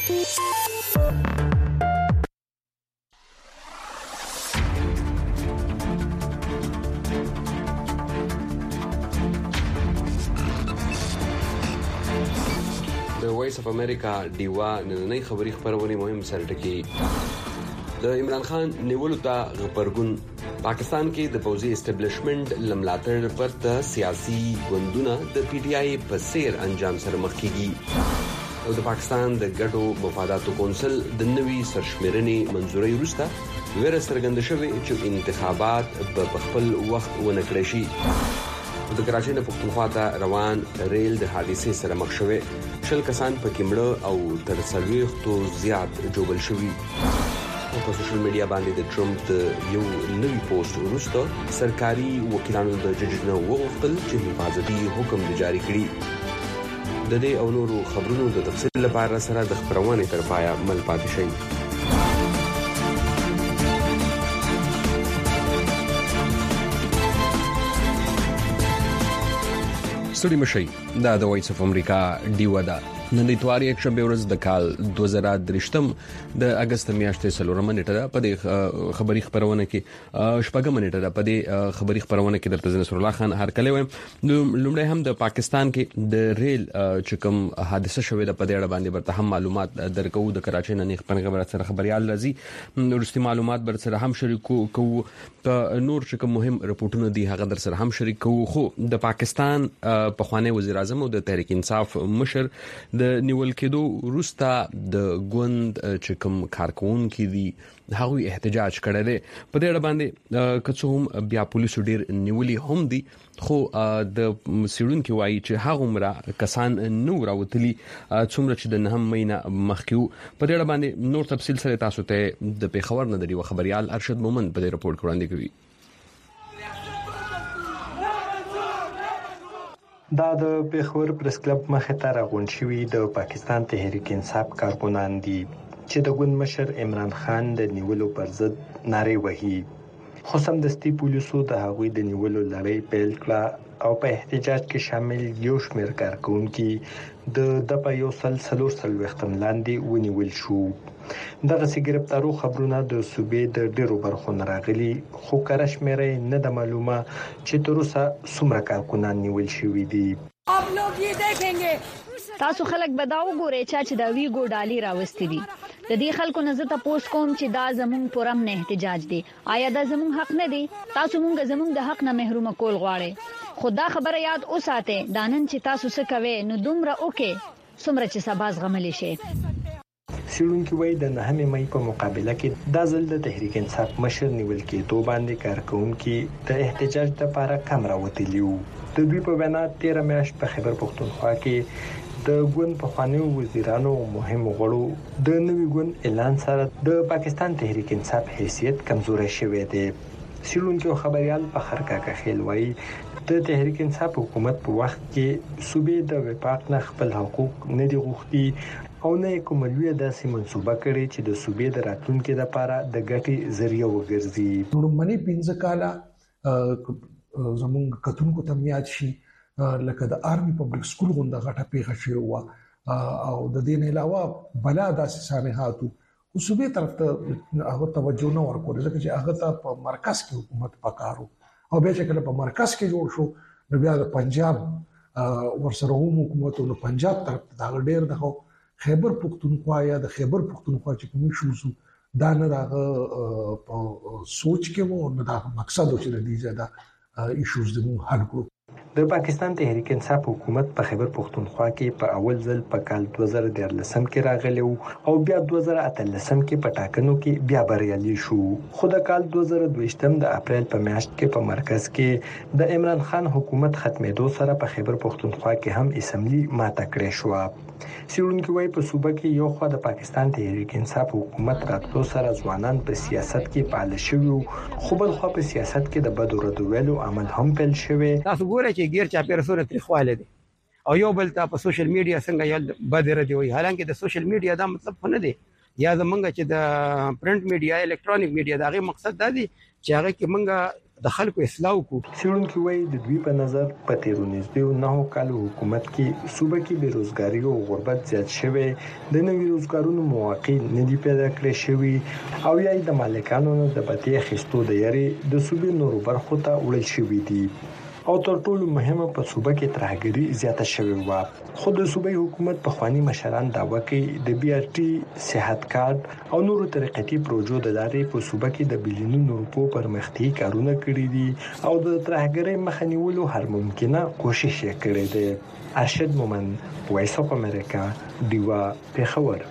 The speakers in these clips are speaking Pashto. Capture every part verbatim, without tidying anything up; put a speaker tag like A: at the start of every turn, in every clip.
A: وایس اف امریکا دیوا نننۍ خبري خبرونه مهم سرټکی د عمران خان نیولو ته غبرګون پاکستان کې د پوزي اسټابلیشمنت لملاتړ پرته سیاسي ګوندونه د پی ټی آی په سیر انجام سره مخ کیږي او د پاکستان د ګډو مفاداتو کونسل د نوي سرشمیرنې منځوري وروسته ویره څرګنده شوې چې انتخابات په خپل وخت ونه کړی شي. د کراچۍ نه پښتونخوا ته روان ریل د حادثې سره مخ شوې، شل کسان پکې مړه او تر څلوېښتو زیات جوړل شوي. په سوشل میډیا باندې د ټرمپ د یو نوي پوسټ وروسته سرکاري وکیلانو د جج نه وغوښتل چې حفاظتي حکم جاری کړي. د دې او نورو خبرونو د تفصیل لپاره سره د خبرونه تر پایا مل پاتې شئ. ستړي مشي دا د وایس اف امریکا دیوا ده. نن د اتواري یک شنبه ورځ د کال دوه زره درشتم د اگست میاشتې څلورمه نیټه ده. په دې خبري خبرونه کې شپږم نیټه ده. په دې خبري خبرونه کې درته نصر الله خان هرکلی وایم. لومړی هم د پاکستان کې د ریل چکم حادثه شوې ده، په دې اړه باندې برته هم معلومات درکو. د کراچۍ نه خپل خبره سره خبريال راځي، ورستي معلومات بر سره هم شریکو کوو. په نور چکم مهم رپورټونه دي هغه در سره هم شریک کوو. خو د پاکستان په خواني وزیر اعظم او د تحریک انصاف مشر د نیول کېدو وروسته د ګوند چې کوم کارکون کې دي هغه احتجاج کړی دی. په دې اړه باندې کڅوم بیا پولیسو ډیر نیولي هم دي، خو د سیډون کې وایي چې هغه عمره کسان نو راوتلي څومره چې د نهم مینه مخکیو. په دې اړه باندې نور تفصیل سره تاسو ته د پیښور نه د خبريال ارشد مومن په دې رپورت وړاندې کوي.
B: دا د پیښور پریس کلب مخه ته راغونډ شوی د پاکستان تحریک انصاف کارکونان دي چې د ګوند مشر عمران خان د نیولو پر ضد نارې وهي. خو سمدستي پولیسو د هغوی د نیولو لړۍ پیل کړه او په احتجاج کې شامل یو شمېر کارکونکي د د په یو سل سلور څلوېښتم لاندې ونیول شو. دغه سي گرفتارو خبرونه د صوبې د ډیرو برخو نه راغلي، خو کره شمېره نه د معلومه چې تر اوسه څومره کارکونان نیول شوي دي.
C: تاسو خلک به دا وګورئ چې دا ویګو ډالي راوستي دي. د دې خلکو نه زه تاسو کوم چې دا زمون پرم نه احتجاج دي. آیا دا زمون حق نه دي؟ تاسو مونږ زمون د حق نه محروم کول غواړي. خدا خبره یاد اوساته دانن چې تاسو څه کوي نو دومره اوکي څومره چې سباز غملې شي.
B: سیړونکو وای د نهمه مې په مقابله کې د ځل د تحریک انصاف مشر نیول کېدو باندې کارکونکي د احتجاج لپاره کم راوتلیو. د دوی په وینا تیر میاشت په خیبر پښتونخوا کې د ګوند په خواني وزیرانو مهم غړو د نوي ګوند اعلان سره د پاکستان تحریک انصاف حیثیت کمزوري شوې ده. سیړونکو خبريال په خرکا کې خیل وای د تحریک انصاف حکومت په وخت کې صوبې د وفاق نه خپل حقوق نه دي غوښتي او نه کوم لوی داسې منسوبه کړي چې د صوبې د راتلونکو لپاره د ګټې ذریعہ وګرځي.
D: نو منی پنځه کاله زمونږ کتونکو ته یاد شي لکه د آرمي پبلک سکول غونډه غټه پیښه شوې و او د دې نه علاوه بلا داسې سانحاتو صوبې طرف ته هغه توجه نه ورکول ځکه چې هغه ته په مرکز کې حکومت پکارو او بیا چې کله په مرکز کې جوړ شو نو بیا د پنجاب ورسره هم حکومت او پنجاب طرف ته دا ډېر دغه خیبر پختونخوا یا د خیبر پختونخوا چې کوم شوزو دا نه راغه په سوچ کې وو نه دا مقصد و چې د دې زیاده ایشوز د مون حل کړو.
B: د پاکستان تحریک انصاف حکومت په خیبر پختونخوا کې په اول ځل په کال دوه زره دیارلسم کې راغلی او بیا دوه زره اتلسم کې په ټاکنو کې بیا بریالي شو. خو د کال دوه زره دویشتم د اپریل په میاشت کې په مرکز کې د عمران خان حکومت ختمېدو سره په خیبر پختونخوا کې هم اسمبلی ماته کړې شو. سیړونکو وای په صوبه کې یو خو د پاکستان تحریک انصاف حکومت راتلو سره ځوانان په سیاست کې فعال شوي، خو بل خو په سیاست کې د بدو ردو ویلو عمل هم پیل شوی.
E: تاسو ګورئ چې غیر چا پیرسونه تخواله دي او یو بل ته په سوشل میډیا څنګه یل بد ردی وي، حالانکه د سوشل میډیا دا مطلب نه دی یا زمونږ چې د پرنٹ میډیا الکترونیک میډیا دا غي مقصد دا دی چې هغه کې مونږه د خلکو اصلاح کو.
B: سیړونکو وایي د دوی په نظر په تیرو نږدې نه کالو حکومت کې صوبه کې بیروزګاری او غربت زیات شوی، د نوي روزګارونو مواقع نه دي پیدا کړې شوی او یا د مالکانو د بتی خستو د یاري د صوبې نورو برخو ته وړل شوی دي او تر ټولو مهمه په صوبه کې ترهګری زیاته شوې و. خو د صوبې حکومت په خواني مشران دعوا کوي د بي ار ټي صحت کارت او نورو ترقېتي پروژو د لارې په صوبه کې د بلیونونو روپو پرمختي کارونه کړي دي او د ترهګری مخه نیولو هر ممکنه کوشش یې کړې ده. ارشد مومن، وایس اف امریکا، دیوا، پیښور.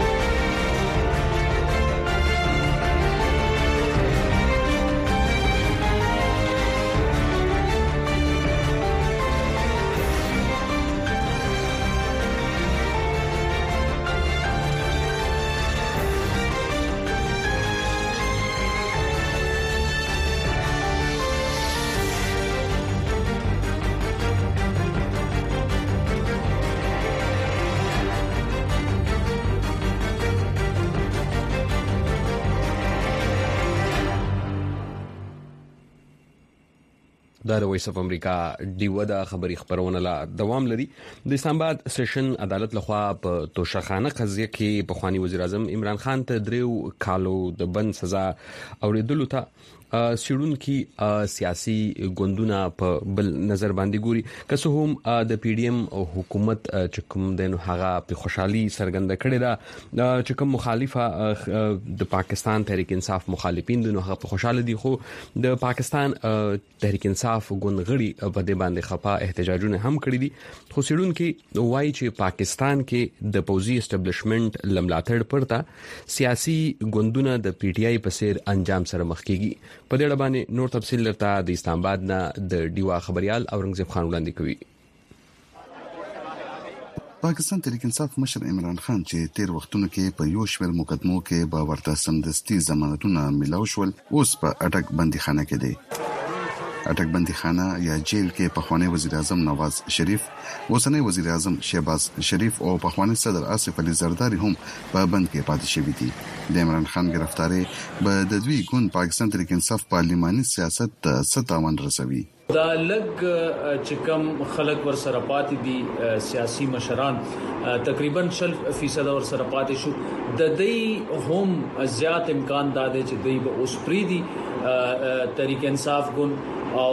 A: دا د وایس اف امریکا دیو د خبري خبرونه لا دوام لري. د اسلام آباد سیشن عدالت لخوا په توشخانه قضیه کې په خواني وزیر اعظم عمران خان ته دریو کالو د بند سزا اوریدلو ته سیړون کې سیاسي ګوندونه په بل نظر باندې ګوري. که څه هم د پی ډی ایم حکومت چې کوم د نو هغه په خوشحالي سرګند کړي دا چې کوم مخالفه د پاکستان تحریک انصاف مخالفین د نو هغه په خوشاله دي، خو د پاکستان تحریک انصاف ګوند غړي په دې باندې خپه احتجاجونه هم کړي دي. خو سیړون کې وایي چې پاکستان کې د پوزي اسټابلیشمنت لملاتړ پرته سیاسي ګوندونه د پی ټی آی په سیر انجام سره مخ کیږي. په دې اړه باندې نور تفصیل لرته د اسلام آباد نه د ډیوا خبريال اورنګزیب خان وړاندې کوي.
F: پاکستان تحریک انصاف مشر عمران خان چې تیر وختونو کې په یو شمېر مقدمو کې به ورته سمدستي ضمانتونه ملاو شول، اوس په اټک بندي خانه کې دي. اټک بندي خانه یا جیل کې پخوانی وزیر اعظم نواز شریف، اوسنی وزیر اعظم شهباز شریف او پخوانی صدر آصف علي زرداری هم په بند کې پاتې شوي دي. د عمران خان گرفتاری به د دوی ګوند پاکستان تحریک انصاف پارلماني سیاست ته څه تاوان رسوي؟
G: دا لګ چې کم خلک ور سره پاتې دي سیاسي مشران تقریبا شل فیصد ور سره پاتې شو، د دې هم زیات امکان دا دی چې دوی به اوس پری دي تحریک انصاف ګوند او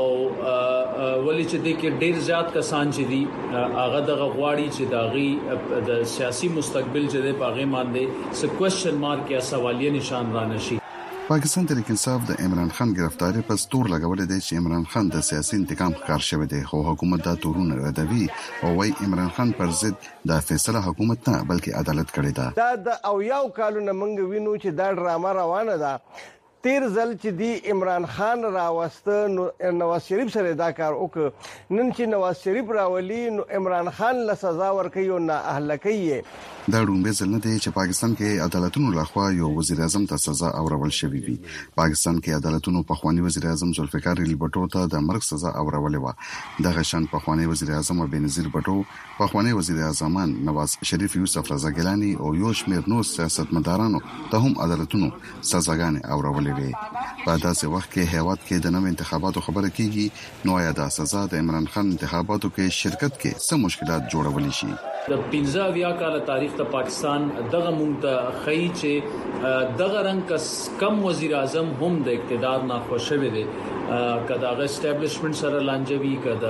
G: ولې چې د کې ډیر زیات کسان چې دي هغه د غواړي چې داغي د سیاسي مستقبل چې د پاغه باندې څه کوېشن مارک یا سوالیه نشان را نشي.
F: پاکستان تحریک انصاف د عمران خان گرفتاری په ستور لګولې دی چې عمران خان د سیاسي انتقام ښکار شوی دی، خو حکومت دا تورونه ردوي او وايي عمران خان پر ضد د فیصله حکومت نه بلکې عدالت کړی دا.
H: دا د او یو کالونه منګ وینو چې دا ډرامه روانه ده. تیر ځل چې دی عمران خان راوسته نو نواز شریف سره دا کار وکړ، نن چې نواز شریف راولي نو عمران خان له سزا ورکوي او نه اهلکوي.
F: دا ډومبه ځل نه دی چې پاکستان کې عدالتونو لخوا یو وزیر اعظم ته سزا اورول شوې وي. پاکستان کې عدالتونو په خواني وزیر اعظم ذوالفقار علي بټو ته د مرګ سزا اورولې و. دغه شان په خواني وزیر اعظم بنظیر بټو، په خواني وزیر اعظم نواز شریف، یوسف رضا ګیلانی او یو شمېر نور سیاستمدارانو ته هم عدالتونو سزاګانې اورولې وي. په داسې وخت کې هیواد کې د نوو انتخاباتو خبره کیږي، نو آیا دا سزا د عمران خان انتخاباتو کې شرکت کې څه مشکلات جوړولی شي؟
G: د پنځه اویا کال تاریخ ته پاکستان دغه مونږ ته خی چې دغه رنګ کس کم وزیر اعظم هم د اقتدار نه خوشوي دي، کدا غ اسټابلیشمنت سره لانجوي، کدا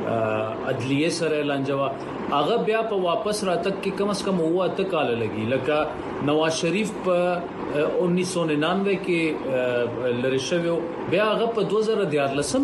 G: عدلیه سره لانجوا، هغه بیا په واپس راتګ کې کم از کم هوا ته کال لګي. لکه نواز شریف په انیس سو ننانوے کې لری شوی، بیا هغه په دو هزار دیارلسم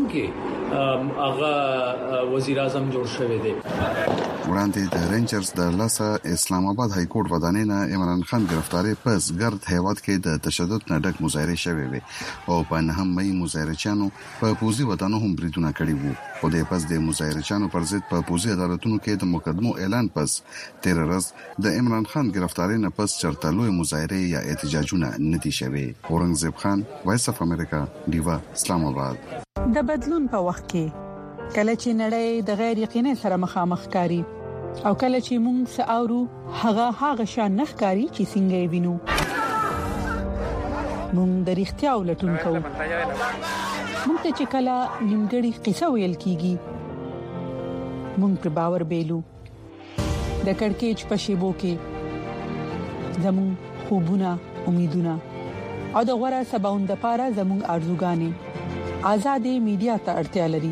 G: کې هغه وزیر اعظم جوړ شوی دی.
F: وړاندې د رینجرز د لاسه اسلام آباد های کورټ ودانې نه عمران خان گرفتاری پس ګرد هیواد کې د تشدد نه ډک مظاهره شوې وي او په نهم مې مظاهرچیانو په پوزي ودانو هم بریدونه کړي وو. خو د پس د مظاهرچیانو پر ضد په پوزي عدالتونو کې د مقدمو اعلان پس تیر ورځ د عمران خان گرفتاری نه پس چرته لوی مظاهره یا احتجاجونه ندي شوي. اورنګزیب خان، وایس اف امریکا، دیوا، اسلام آباد.
I: د بدلون په وخت کې کله چې نړۍ د غیر یقیني سره مخامخ کاری او کله چې موږ ساورو هغه هغه شان نخکاری چې څنګه وینو، موږ د اړتیا ولټون کوو. موږ ته چې کله نیمګړی قصه ویل کیږي موږ پر باور بیلو د کڑکېچ په شیبو کې زموږ خوبونه امیدونه او د غوړه سباوند لپاره زموږ ارزوګانې آزادې میډیا ته اړتیا لري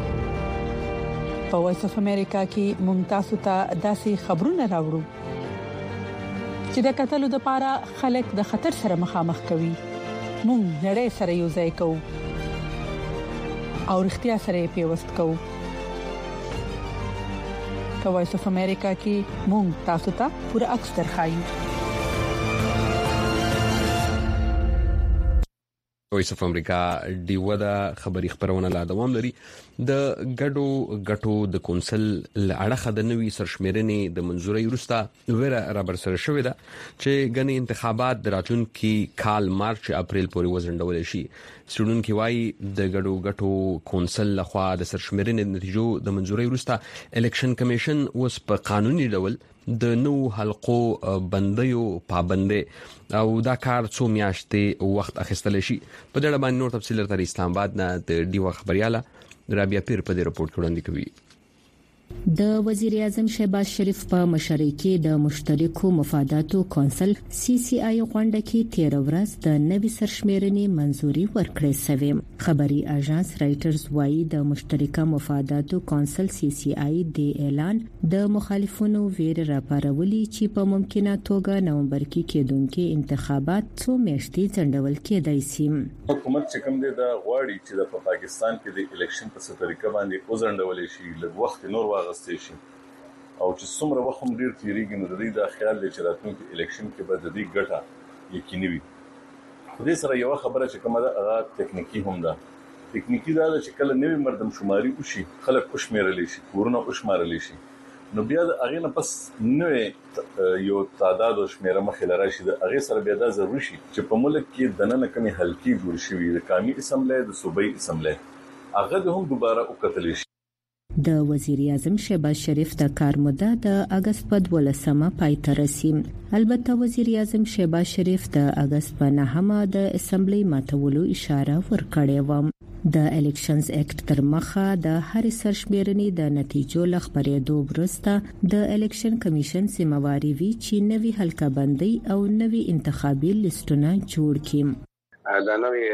I: په وایس اف امریکا کې موږ تاسو ته داسې خبرونه راوړو چې د قتلو لپاره خلک د خطر سره مخامخ کوي موږ نړۍ سره یو ځای کوو او اړتیا سره پیوست کوو په وایس اف امریکا کې موږ تاسو ته پوره عکس درخایو
A: وایس اف امریکا ډیو دا خبري خبرونه لا دوام لري د ګډو غټو د کونسل لړخه د نوي سرشمیرنې د منځوري وروسته ویره رابر سره شوې ده چې غني انتخابات د راتلونکي کال مارچ اپریل پورې وزندول شي سټوډنټ کی وای د ګډو غټو کونسل لخوا د سرشمیرنې نتیجو د منځوري وروسته الیکشن کمیشن اوس په قانوني ډول د نو حلقو بندیو پابندې او دا کار څو میاشتې وخت اخیستل شي په دې اړه باندې نور تفصیل تر اسلام آباد نه د ډیو خبرياله رابعه پیر په دې رپورت کې وړاندې کوي
J: د وزیر اعظم شهباز شریف په مشرۍ کې د مشترکو مفاداتو کونسل سی سی آی غونډه کې تیر ورځ د نوي سرشمیرنې منځوري ورکړې شوې خبري اژانس رائټرز وايي د مشترکه مفاداتو کونسل سی سی آی د اعلان د مخالفونو ویر راپارولي چې په ممکنه توګه نومبر کې کېدونکو انتخابات څو میاشتې ځنډول کېدای شي
K: حکومت چې کوم دی د غواړي چې د پاکستان کې د الیکشن په طریقه باندې وزندول شي لږ وخت نور واغستې شي او چې څومره وخت هم ډیر تیریږي نو د دې د خیال د چراتونکو الیکشن کې به د دې ګټه یقیني وي دې سره یو خبره چې کومه ده هغه ټکنیکی هم ده ټکنیکی دا چې کله نوې مردم شماري وشي خلک خوشمېرل شي کورونه خوشمارل شي نو بیا د اغه نه پس نوې یو تعداد او شمیره مخې لري شي د اغه سره بیا دا ضروري شي چې په ملک کې دنه کمی حلقې جوړ شي د قومي اسمبلی د صوبایي اسمبلی هغه هم دوباره وکتل شي
J: د وزیر اعظم شهباز شریف د کار موده د اگست په دولسمه پای ته رسید البته وزیر اعظم شهباز شریف د اگست په نهمه د اسمبلی ماتولو اشاره ورکړې و د الیکشنز اکټ تر مخه د هر سرشمیرنې د نتیجو لخبرېدو وروسته د الیکشن کمیشن سیمواري وی چې نوي حلقه بندي او نوي انتخابي لیستونه جوړ کړي
L: دا نوي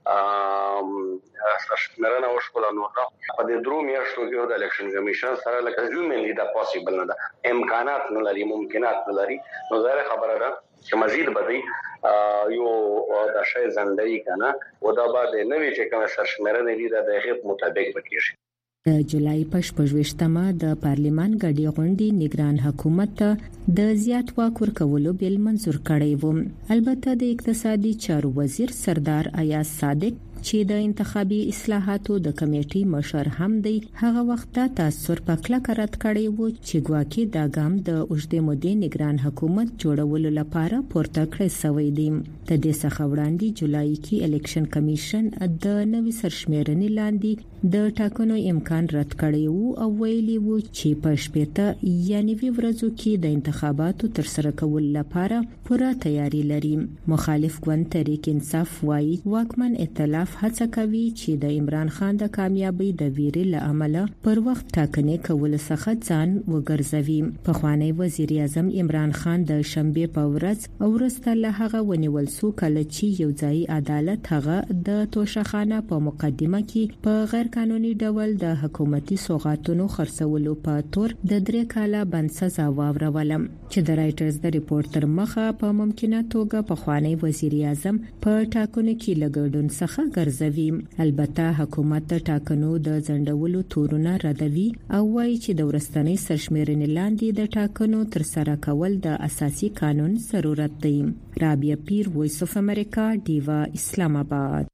L: ام سرشمیرنه وشول نو په دې درو میاشتو کې د الیکشن کمیشن سره لکه هیومنلی دا پوسیبل نه ده امکانات نه لري ممکنات نه لري نو زه خبره ده چې مزید بدی یو د شای زندګي کنه او دا بعد نوې چې کوم سرشمیرنه دي د هغه مطابق وکړي
J: د جولای پښپږويشتمه د پارلیمان غړي غونډې نگران حکومت د زیات واک ورکولو بل منزور کړی و البته د اقتصادي چارو وزیر سردار ایاز صادق چې د انتخابي اصلاحاتو د کمیټې مشر هم دی هغه وخت تاثر په کلک رد کړی و چې ګواکې دا ګام د اوږدې مودې نگران حکومت جوړولو لپاره پورته کړی شوی دی د دې څخه وړاندې جولای کې الیکشن کمیشن د نوي سرشمیرنې لاندې د ټاکنو امکان رد کړی وو او ویلي وو چې په شپږ یعنی وی ورځو کې د انتخاباتو تر سره کول لپاره پوره تیاری لري مخالف ګوند تحریک انصاف وايي واکمن ائتلاف هڅه کوي چې د عمران خان د کامیابی د ویرې لامل پر وخت ټاکنې کول څخه ځان وګرځوي په خوانی وزیر اعظم عمران خان د شنبه په ورځ او ورسته له هغه ونیول سو کله چې یو ځای عدالت هغه د توشخانه په مقدمه کې په غیر قانوني ډول د حکومتي سوغاتونو خرڅولو په تور د درې کاله بند سزا واورولم چې د رائټرز د ریپورتر مخه په ممکنه توګه په خوانی وزیر اعظم په ټاکنو کې لګډون څخه ګرځوي البته حکومت د ټاکنو د ځنډولو تورونه ردوي او وايي چې د ورستنۍ سرشمیرنې لاندې د ټاکنو تر سره کول د اساسي قانون ضرورت دی رابعه پیر وایس اف امریکا دیوا اسلام آباد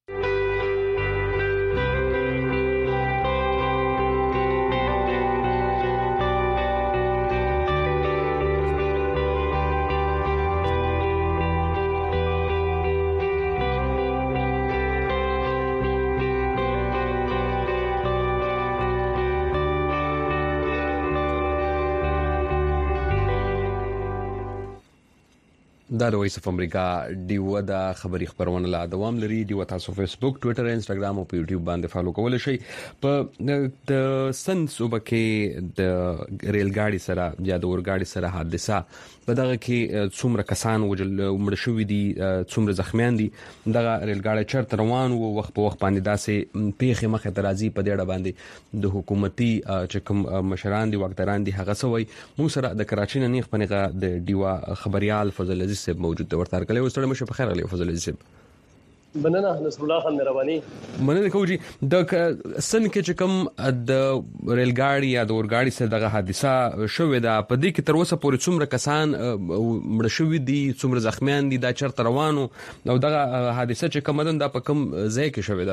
A: دا د وایس اف امریکا دیو د خبري خبرونه لا دوام لري دیو تاسو فیسبوک ټوئیټر انستګرام او په یوټیوب باندې فالو کول شي په د سن صوبه کې د ریل ګاډي سره یا د اورګاډي سره حادثه په دغه کې څومره کسان وجل مړ شوی دي څومره زخمیان دي دغه ریل ګاډي چرته روان وو وخت په وخت باندې داسې پیخي مخه ترازی په ډېر باندې د حکومتي چې کوم مشران دي واکداران دي هغه سوي مو سره د کراچۍ نه نیغ پنيغه د دیو خبريال فضل عزیز صاحب موجود د ورتار کله وستړی مشه په خیر غلی فضل عزیز صاحب
M: مننه نصر الله خان مهرباني
A: مننه کوجی د سن کې چې کوم د ریل ګاډي یا د اورګاډي سره دغه حادثه شوې ده په دې کې تر اوسه پورې څومره کسان مړ شوي دي څومره زخمیان دي دا چرته روانو نو دغه حادثه چې کوم ده په کوم ځای کې شوې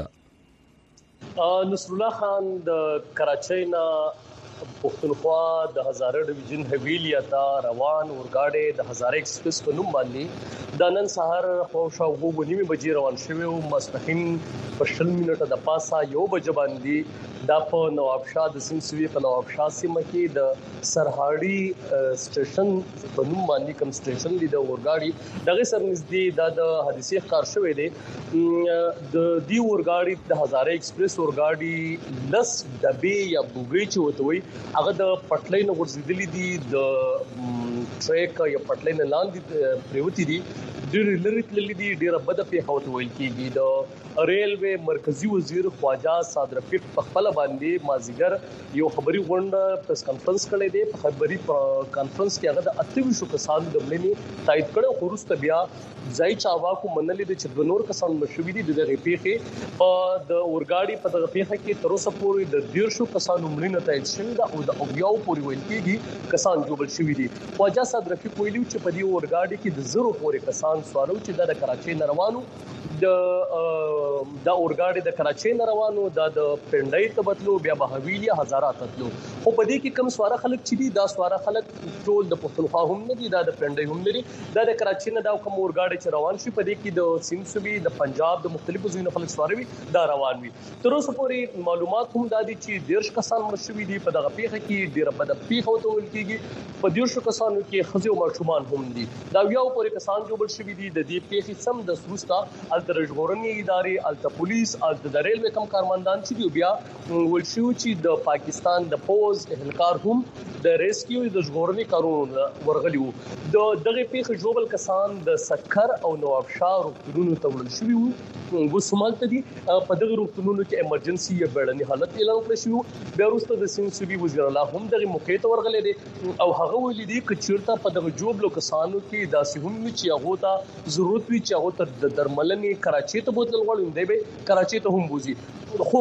M: ده نصر الله خان د کراچۍ نه پښتونخوا د هزاره ډیویژن حویلی اتا روان اورګاډي د هزاره ایکسپریس په نوم باندې د نن سهار خو شاو غو نیمه بجې روان شوی او مستقیم په شل منټه د پاسه یو بج باندې د په نوابشاه د سیمسوي په نوابشاه سیمه کې د سرهاړي سټیشن په نوم باندې کوم سټیشن دی د اورګاډي دغه سر نږدې د حادثه ښکار شوی دی د دی اورګاډي د هزاره ایکسپریس اورګاډي لس ډبې یا بوګي چې وته وي هغه د پټلۍ نه ورزيدلې دي د ټریک یا پټلۍ نه لاندې پریوتی دي ډېر لري تللې دي ډېر بد په هوت ویل کېږي د ریلوي مرکزی وزیر خواجه صاد رفیق په خپل باندې مازیګر یو خبري غونډه پریس کانفرنس کړې ده په خبري کانفرنس کې هغه د اټویشو کسان د ملني تایید کړو خورسته بیا ځای چاوا کو منلې د چې نور کسان مشوي دي د غپیخه په د اورګاډي په دغه پیخه کې تر اوسه پورې د ډیرشو کسانو ملني تایید شوی دا او د اویاو پورې ویل کېږي کسان جوړل شوی دي خواجه صاد رفیق ویلو چې په دې اورګاډي کې د زرو پورې کسان سوارو چې د کراچۍ روانو د د اورګاډي د کراچۍ روانو د پندای ته بتلو بیا به حویلی هزاره تتلو خو په دې کې کم سواره خلک چې دي دا سواره خلک ټول د پښتونخوا هم نه دي دا د پندای هم نه دي دا د کراچۍ نه دا کوم اورګاډي چې روان شي په دې کې د سیمسوي د پنجاب د مختلفو ځایونو خلک سواره وي دا روان وي تر اوسه پورې معلومات هم دا دي چې ډیر کسان مړ شوي دي په دغه پیخه کې ډیر بد پیخه وته ول کېږي په ډیر کسانو کې خزي او ماشومان هم دي دا یو پورې کسان جوړ شوي دي د دې پیخه سم د سروستا د رژغورنی ادارې الته پولیس الته د ریلوي کم کارمندان چې بیا ولشو چې د پاکستان د پوز اهلکار هم د ریسکیو د رژغورنی کارونه ورغلیو د دغه پیخه جوړل کسان د سکر او نوابشاه روغتونونو ته وړل شوی وو وسمالته دي په دغه روغتونونو کې ایمرجنسي یا بیړني حالت اعلان کړی شو بیا وروسته د سیمسوي وزیر الله هم دغه موقع ته ورغلي دي او هغه ویلي دي چې چیرته په دغه جوړلو کسانو کې داسې هم چې هغه ته ضرورت وي چې هغه ته د درملنې کراچۍ ته بوتل غواړي دی به کراچۍ ته هم بوزي خو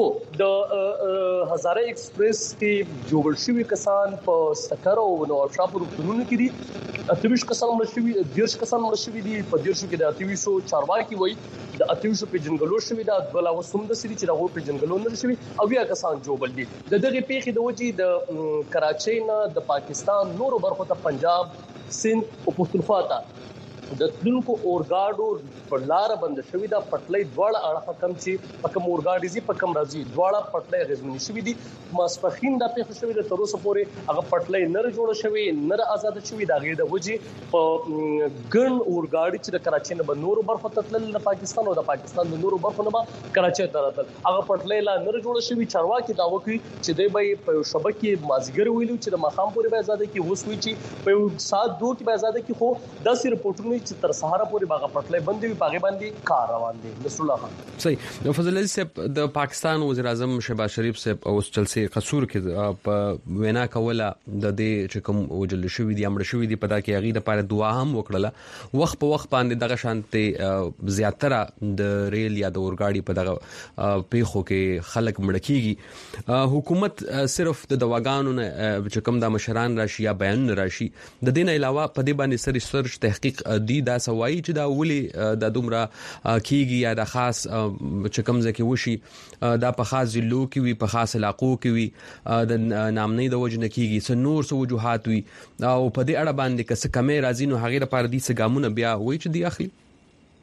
M: د هزاره ایکسپریس کې جوړ شوی کسان په سکر او نوابشاه په روغتونونو کې دي اتویش کسان مړ شوي دیرش کسان مړ شوي دي په دیرشو کې د اتویشو چارواکي وایي د اتویشو په جنګلو شوي دا د بلا وسوم د سړي چې دغه په جنګلو نه شوي او بیا کسان جوړل دي د دغه پیخي د وجې د کراچۍ نه د پاکستان نورو برخو ته پنجاب سند او پښتونخوا ته د تلونکو اورګاډو په لار بند شوې دا پټلۍ دواړه اړه کم چې په کوم اورګاډي زی په کوم راځي دواړه پټلۍ غزمنی شوې دي ماسپخین د پیښه شوې د تر اوسه پورې هغه پټلۍ نه جوړه شوې نه آزاد شوې دا غي د وجې په ګن اورګاډي چې د کراچۍ نه بنورو برخو تتل د پاکستان او د پاکستان د نورو برخو نه کراچۍ ته راتل هغه پټلۍ لا نه جوړه شوې چارواکي دا وکړي چې د به په شبکې مازیګر ویلو چې د مخام پورې به آزاد کی وسوي چې په سات دوه کې به آزاد کی خو داسې رپورټونه چې تر سهار پورې باغ پټلۍ بندي وي باغ باندې کار روان دي نصر الله خان
A: صحیح نو فضل عزیز صاحب د پاکستان وزیر اعظم شهباز شریف صاحب اوس چلسي قصور کې په وینا کوله د دې چې کوم وجل شوې دي امر شوې دي په دا کې هغه د پاره دعا هم وکړه وخت په وخت باندې دغه شانته زیاتره د ریل یا د اورګاډي په دغه پیخو کې خلک مړ کیږي حکومت صرف د دواګانو نه چې کوم د مشران راشي یا بیان راشي د دین علاوه په دې باندې سر ریسرچ تحقیق دی دا سوای چې دا ولي د دومره کیږي یا د خاص چې کوم ځکه وشي دا په خاص ضلعو کې وي په خاص علاقو کې وي د نامنۍ د وجنه کیږي څو نور څه وجوهات وي او په دې اړه باندې که څه کمې راځي نو هغه لپاره دي څه ګامونه بیا وایي چې دی اخلي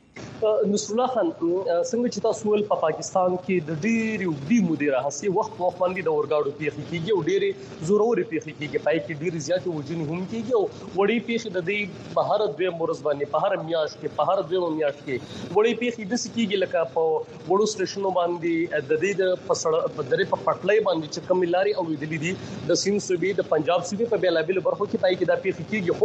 M: نصر الله خان څنګه چې تاسو ول په پاکستان کې د ډېری وګړي مدیره هسي وخت وخت باندې د اورګاډو پیښې کیږي او ډېری زوروري پیښې کیږي پای کې ډېری زیات وجنی هم کیږي او وړي پیښې د دې بهر دوه مرز باندې په هر میاش کې په هر دوه میاش کې وړي پیښې د سکیږي لکه په وړو سټیشنو باندې د دې د پسړ په درې په پټلۍ باندې چې کوم لاري او د لیدي د سیند صوبې د پنجاب صوبې په بیلابل برخو کې پای کې د پیښې کیږي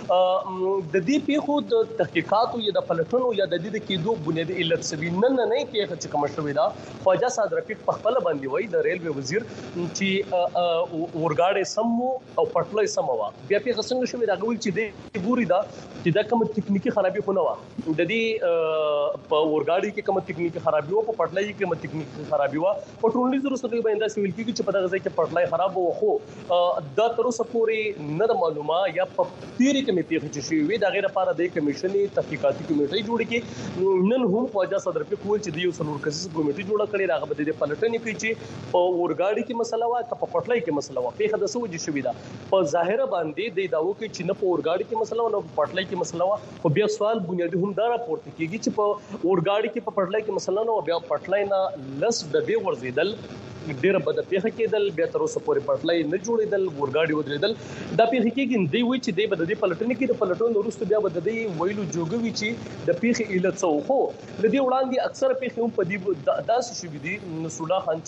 M: خو د دې پیښو د تحقیقاتو یا د پلټنو یا د دې د کېدو بنیادی علت سوي نن نه نه پیښه چې کوم شوې ده خواجه صاد رفیق په خپل باندې وایي د ریلوي وزیر چې اورګاډي سمو او پټلۍ سموا بیا پیښه څنګه شوې دا غوښتل چې د ګوري دا چې دا کوم ټکنیکی خرابې خو نه و د دې په اورګاډي کې کوم ټکنیکی خرابې و په پټلۍ کې کوم ټکنیکی خرابې و په ټولنیزو رسنیو باندې سویل کېږي چې په دغه ځای کې پټلۍ خراب و خو دا تر اوسه پورې نه معلومه یا په تیری کې مې پیښه شوې وي دا غیر لپاره د کمیشني تحقیقاتي کمیټې جوړ کړي نن هم خواجه صدر په کول چې د یو څلور کسیز کمیټې جوړه کړې راغله د پلټنې کوي چې په اورګاډي کې مسله وا که په پټلۍ کې مسله وا پیښه د سوجي شوې ده په ظاهره باندې د داو کې چې نه په اورګاډي کې مسله وا نه په پټلۍ کې مسله وا خو بیا سوال بنیادی هم دا راپورته کیږي چې په اورګاډي کې په پټلۍ کې مسله نه بیا پټلۍ نه لس د دې ورزیدل ډیر بد پیښه کېدل بیا تر اوسه پورې پټلۍ نه جوړېدل ورګاډي ودرېدل دا پیښه کېږي دی وی چې دی بد دې پلټنې کې د پلټنې وروسته بیا بد دې ویلو جوګوي چې د پیښې علت څه خو د دې وړاندې اکثر پیښې هم په دې داسې شوې دي نصر الله خان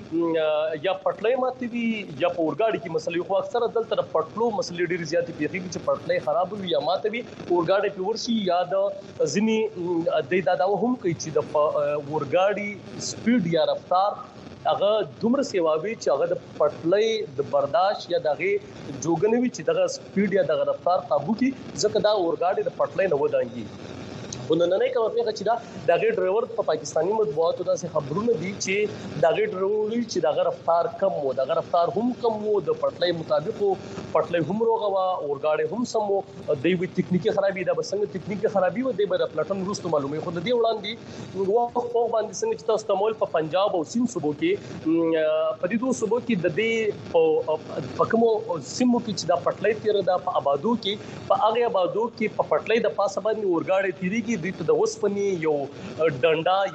M: چې یا پټلۍ ماته وي یا په اورګاډي کې مسلې خو اکثر دلته د پټلو مسلې ډېر زیات پیښې چې پټلۍ خراب وي یا ماته وي اورګاډي په ورشي یا د ځنی د دا هم کوي چې د اورګاډي سپیډ یا رفتار هغه دومره سیواوي چې هغه د پټلۍ د برداشت یا دغه جوګنوي چې دغه سپیډ یا دغه رفتار قابو کی ځکه دا اورګاډي د پټلۍ نه ودانګي ونننې کومه پیښه چې دا دغه ډرایور په پاکستاني مطبوعاتو داسې خبرونه دي چې دغه ډرایور چې دغه رفتار کم وو دغه رفتار هم کم وو د پټلۍ مطابق پټلۍ هم روغه اورګاډي هم سمو د وی ټکنیکی خرابې دا بسنګ ټکنیکی خرابې و د بر پلټن روستو معلومه خو د دې وړاندې وخت په باندې څنګه چې تاسو تمول په پنجاب او سیند صوبو کې په دې دوه صوبو کې د دې په کومو سیمو کې چې دا پټلۍ تیر ده په آبادو کې په هغه آبادو کې په پټلۍ د پاسه باندې اورګاډي تیریږي د وسپنی یو ډنډا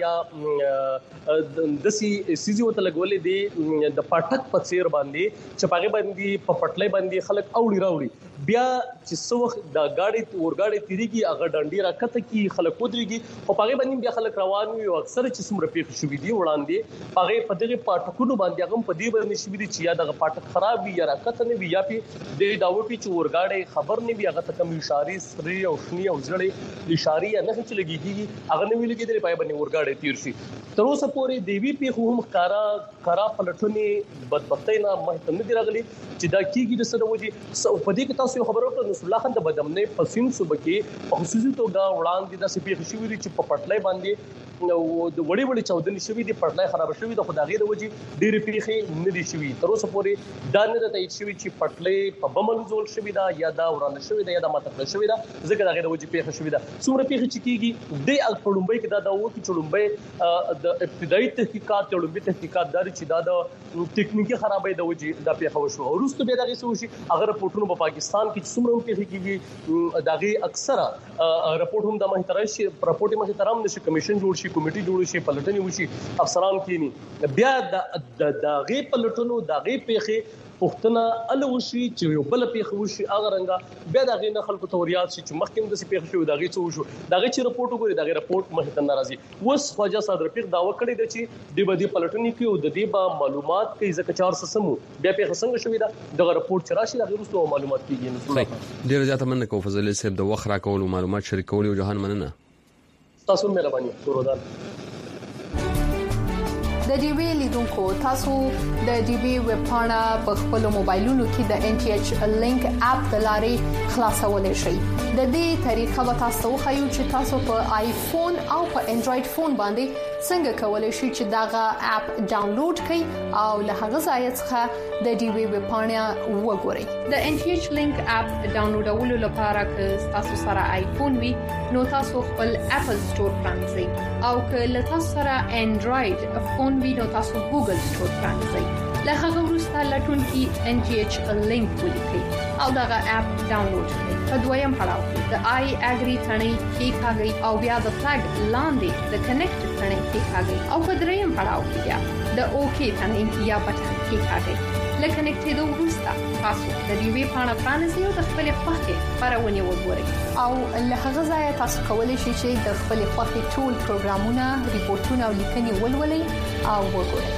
M: یا دسی سيزي وته لګولې دي د پټک په څیر باندې چې پاګې باندې په پټلۍ باندې خلک اوړي راوړي بیا چې څو وخت د گاډي ورګاډي تیریږي هغه ډنډي راکته کی خلک ودرېږي او پاګې باندې بیا خلک روان وي او اکثر چې څومره پیښ شوې دي وړاندې پاګې په دغه پټکونو باندې هغه په دې باندې شوې دي چې یا دغه پټک خراب وي یا راکته نه وي یا په د داوو په چې ورګاډي خبر نه وي هغه ته کوم اشاري سري او شنی او زړې اشاري نه چې لګيږي هغه نه ویل کېدل پای باندې ورګاډي تیر شي تر اوسه پورې دیوی په هم کارا کارا پلټونی بدبختۍ نه مهتم نه دی راغلي چې دا کیږي د سره وږي په دې کې تاسو خبرو کړو نصر الله خان د بدامنې په سیم صوبه کې په خصوصي توګه وړاندې د سپیښ شوې چې په پټلۍ باندې نو د وړي وړي چودنې شوې دي پټلۍ خراب شوې د خدای د وږي ډېر پیښې نه دي شوې تر اوسه پورې دا نه د تایید شوې چې پټلۍ په بمل زول شوې ده یا دا ورانه شوې ده یا دا ماته شوې ده ځکه دا غیر وږي پیښه شوې ده څومره پیښه چې کیږي د اکپړمبای کې دا دا و چې چړمبای د ابتدایي تحقیقات چړمبای تحقیقات دار چې دا د ټکنیکی خرابې د وږي دا پیښه وشو ورسته به دغه څه شي هغه رپورټونه په پاکستان کې څومره پیښه کیږي دغه اکثره رپورټ هم د محترم شي رپورټ محترم نشي کمیشن جوړ شي کمیټي جوړ شي پلټنې وشي افسران کینی بیا د دغه پلټنو دغه پیښه پښتنه ال وشي چې یو بل پیښه وشي اغه رنګه بیا دغه نه خلکو توریات شي چې مخکې د پیښه شو دغه څه وشو دغه چې رپورټ وګوري دغه رپورټ مخ ته ناراضي وس خواجه صاد رفیق داوا کړی دی چې د بدی پلټنې کې او د دې با معلومات کې ځکه چار سمو بیا پیښه څنګه شوې ده دغه رپورټ چې راشي دغه وروسته معلومات کیږي
A: ډیر زیاته مننه کوم فضل صاحب د وخت راکول او معلومات شریکول او جهان مننه
M: تاسو مهرباني ورودان
N: د ډي وی لیدونکو تاسو د ډي وی ویب پاڼه په خپل موبایلونو کې د ان ټي ایچ لینک اپ د لارې خلاصولای شئ د دې طریقه به تاسو خو چې تاسو په آیفون او په انډراید فون باندې څنګه کولای شئ چې داغه اپ ډاونلوډ کړئ او له هغه ځای څخه د ډي وی ویب پاڼه وګورئ د ان ټي ایچ لینک اپ ډاونلوډولو لپاره که تاسو سره آیفون وي نو تاسو خپل اپل سٹور پرانځئ او که له تاسو سره انډراید فون وي نو تاسو ګوګل سٹور پرانځئ له هغه وروسته پراسته لټون کې ان جی ایچ لینک ولیکي او دغه اپ ډاونلوډ کړئ. په دویم پړاو کې د آی اګری ثنې کې کاږي او بیا د فلګ لاندې د کنیکټ ثنې کې کاږي او په دریم پړاو کې بیا د اوکی ثنې یا بټن کې کاږي. لکه کنیکټېدو وروسته تاسو د دې پاڼه پرانیزئ او د خپل خوښې خبرونه وګورئ او له هغه ځایه تاسو کولی شئ چې د خپل خوښې ټول پروګرامونه، ریپورتونه او لیکنې ولولئ او وګورئ.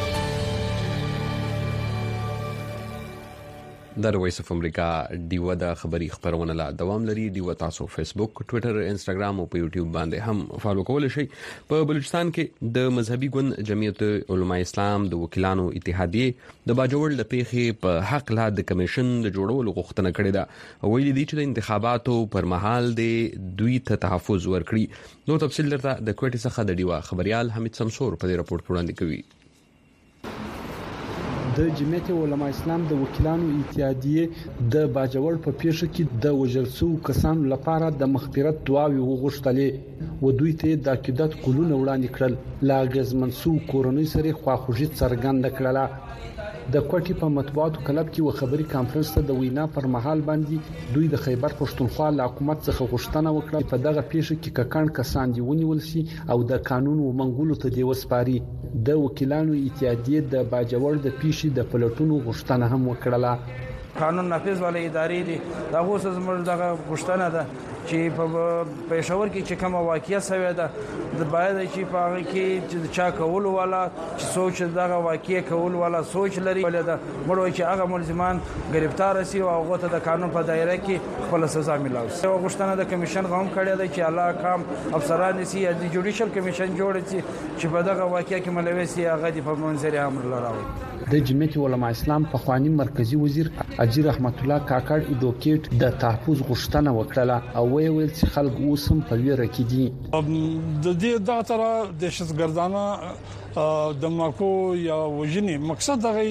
A: د وایس اف امریکا دیو د خبری خبرونه لا دوام لري. دیو تاسو فیسبوک، ټوئیټر، انستګرام او په یوټیوب باندې هم فالو کولای شئ. په بلوچستان کې د مذهبي ګوند جمعیت علماء اسلام د وکیلانو اتحادیه د باجوړ د پیښې په حق لا د کمیشن د جوړولو غوښتنه کړې ده. ویلي دي چې د انتخاباتو پر مهال د دوی ته تحفظ ورکړي. نو تفصیل درته د کوټې څخه د دیو خبريال حمید سمسور په دې راپورټ وړاندې کوي.
O: د جمعیت علماء اسلام د وکیلانو اتحادیه د باجوړ په پیښه کې د وژلسو کسانو لپاره د مغفرت دعاوی وغوښتلې و دوی ته د عقیدت قولونه وړاندې کړل. لا غزمنسو کورونی سره خواخوږي څرګنده کړله. د کوټي په مطبوعاتو کلب کې و خبري کانفرنس ته د وینا پر مهال باندې دوی د خیبر پښتونخوا له حکومت څخه غوښتنه وکړه په دغه پیښه کې ککان کسان دی ونیول شي او د قانون و منګولو ته دی وسپاري. د وکیلانو اتحادیه د باجوړ د پیښې د پلټونو غوښتنه هم وکړه.
P: قانون نافذ ولې ادارې دي دا اوس زموږ دغه غوښتنه ده چې په پېښور کې چې کومه واقعیا شوې ده د باید چې په هغه کې چې چا کول ولا چې سوچ دغه واقعیا کول ولا سوچ لري ولې دا مړ چې هغه ملزمان گرفتار شي او هغه ته د قانون په دایره کې خپل سزا ملاوي. یو غوښتنه د کمیشن غوښم کړی دی چې الله کام افسران سي د جوډیشل کمیشن جوړ شي چې په دغه واقعیا کې ملوي سي هغه د په منځري امر لراوي.
O: د جمعیت علماء اسلام په خواني مرکزی وزیر اجي رحمت الله کاکړ اډوکیټ د تحفظ غوښتنه وکړه او ویل چې خلک اوسم په ویره کې دي.
Q: د دې دغه تر د دهشتګردانه د ماکو یا وجنی مقصد دغه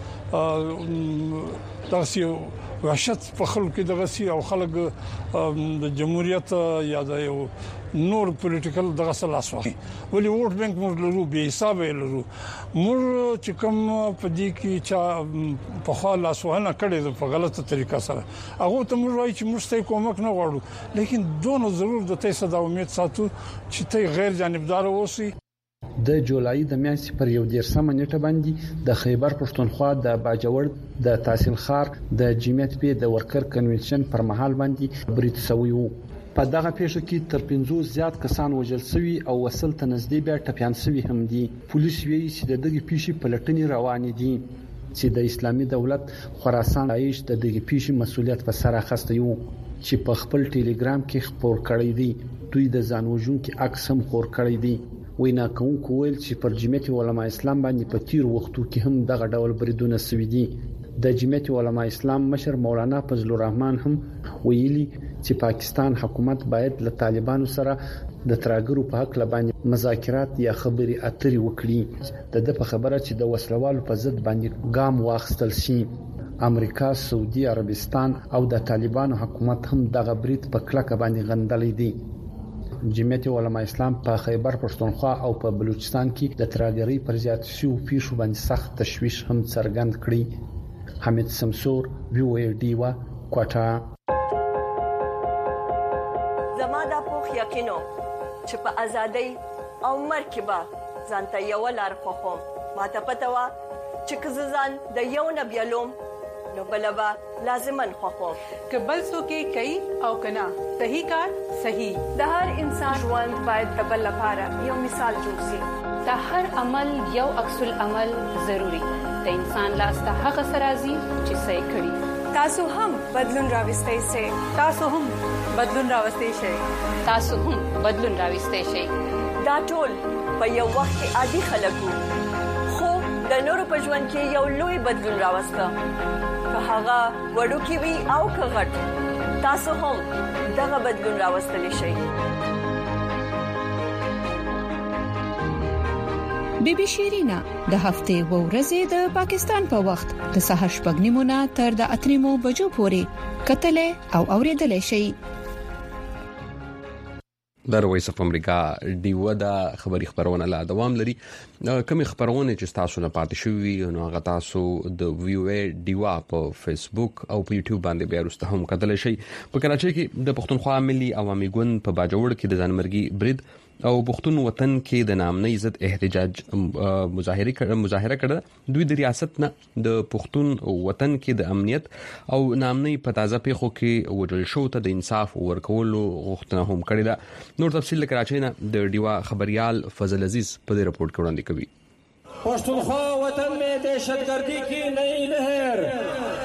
Q: چې تاسو وحشت په خلکو دغه سي او خلک د جمهوریت یا د یو نور پولیټیکل دغه سلاسو ولې ووټ بانک موږ لرو به حساب لرو موږ چې کوم په دې کې چې په خاله لاسوهنه کړې په غلطه طریقه سره هغه ته موږ وایي چې موږ ته کومک نه غواړو لیکن دونو ضرور د تاسو د امید ساتو چې ته غیر جانبدار اوسئ.
O: د جولای د میاشتې پر یو دیرشمه نیټه باندې د خیبر پښتونخوا د باجوړ د تحصیل خار د جمعیت په د ورکر کنونشن پر مهال باندې بریټ سوی وو. په دغه پیښه کې تر پنځوس زیات کسان وژل شوي او وصل ته نږدې بیا ټپيان شوي هم دي. پولیس ویلي چې د دغه پیښې پلټنې روانې دي چې د اسلامي دولت خراسان عایش د دغه پیښې مسولیت په سر اخیسته یو چې په خپل ټلګرام کې خبر کړی دی. دوی د ځانوژن کې عکس هم خور کړی دی. وینا کوونکو ویل چې پر جمعیت علماء اسلام باندې په تیر وختو کې هم دغه ډول بریدونه شوي دي. د جمعیت علماء اسلام مشر مولانا فضل الرحمن هم ویلي چې پاکستان حکومت باید له طالبانو سره د تراګرو په حق باندې مذاکرات یا خبري اترې وکړي. د د په خبره چې د وسلوالو په ضد باندې ګام واخیستل شي. امریکا، سعودي عربستان او د طالبانو حکومت هم دغه برید په کلکه باندې غندلې دي. جمعیت علماء اسلام په خیبر پښتونخوا او په بلوچستان کې د تراګرۍ پر زیات شو پیښو باندې سخت تشویش هم څرګند کړی. حمید سمسور، وی او ای ډیوا، کوټا.
R: زما د پوخ یقینو چې په ازادۍ او مرکبه ځانته یو لار خوخم ماته پته وا چې کززان د یو نبیلوم نو بلبا لازمن خوخم
I: کبل سو کې کوي او کنا صحیح کار صحیح.
N: د هر انسان ژوند باید د بل لپاره یو مثال جوړ شي.
S: د هر عمل یو عکس العمل ضروری. د انسان لاس ته هغه سرازي چې صحیح کړي.
R: تاسو هم بدلون راوستئ شئ.
I: تاسو هم بدلون راوستئ شئ.
S: تاسو هم بدلون راوستئ شئ.
R: دا ټول په یو وخت کې عادي خلکو خو د نورو په ژوند کې یو لوی بدلون راوسته. که هغه وړوکی وي او که غټ تاسو هم دغه بدلون راوستلی شئ.
T: بی بی شیرینا د هفته و ورځې د پاکستان په وخت د سهار شپږ نیمو نه تر د اتریمو بجو پورې کتل او اوریدل شي.
A: د وایس اف امریکا ډیو دا خبري خبرونه لا دوام لري کوم خبرونه چې تاسو نه پاتې شوي نو هغه تاسو د ویو ډیو په فیسبوک او په یوټیوب باندې بیا وروسته هم کتل شي په کراچۍ کې د پښتونخوا ملي عوامي ګوند په باجوړ کې د ځانمرګي برید او پښتون وطن کې د نامنۍ ضد احتجاج مظاهره مظاهره کړه دوی د ریاست نه د پښتون وطن کې د امنیت او نامنۍ په تازه پیښو کې وجل شو ته د انصاف ورکولو غوښتنه هم کړې ده نور تفصیل کراچۍ نه د ډیوا خبريال فضل عزیز په دې رپورت کې وړاندې کوي
U: پښتونخوا وطن میں دهشتګردی کی نئی لہر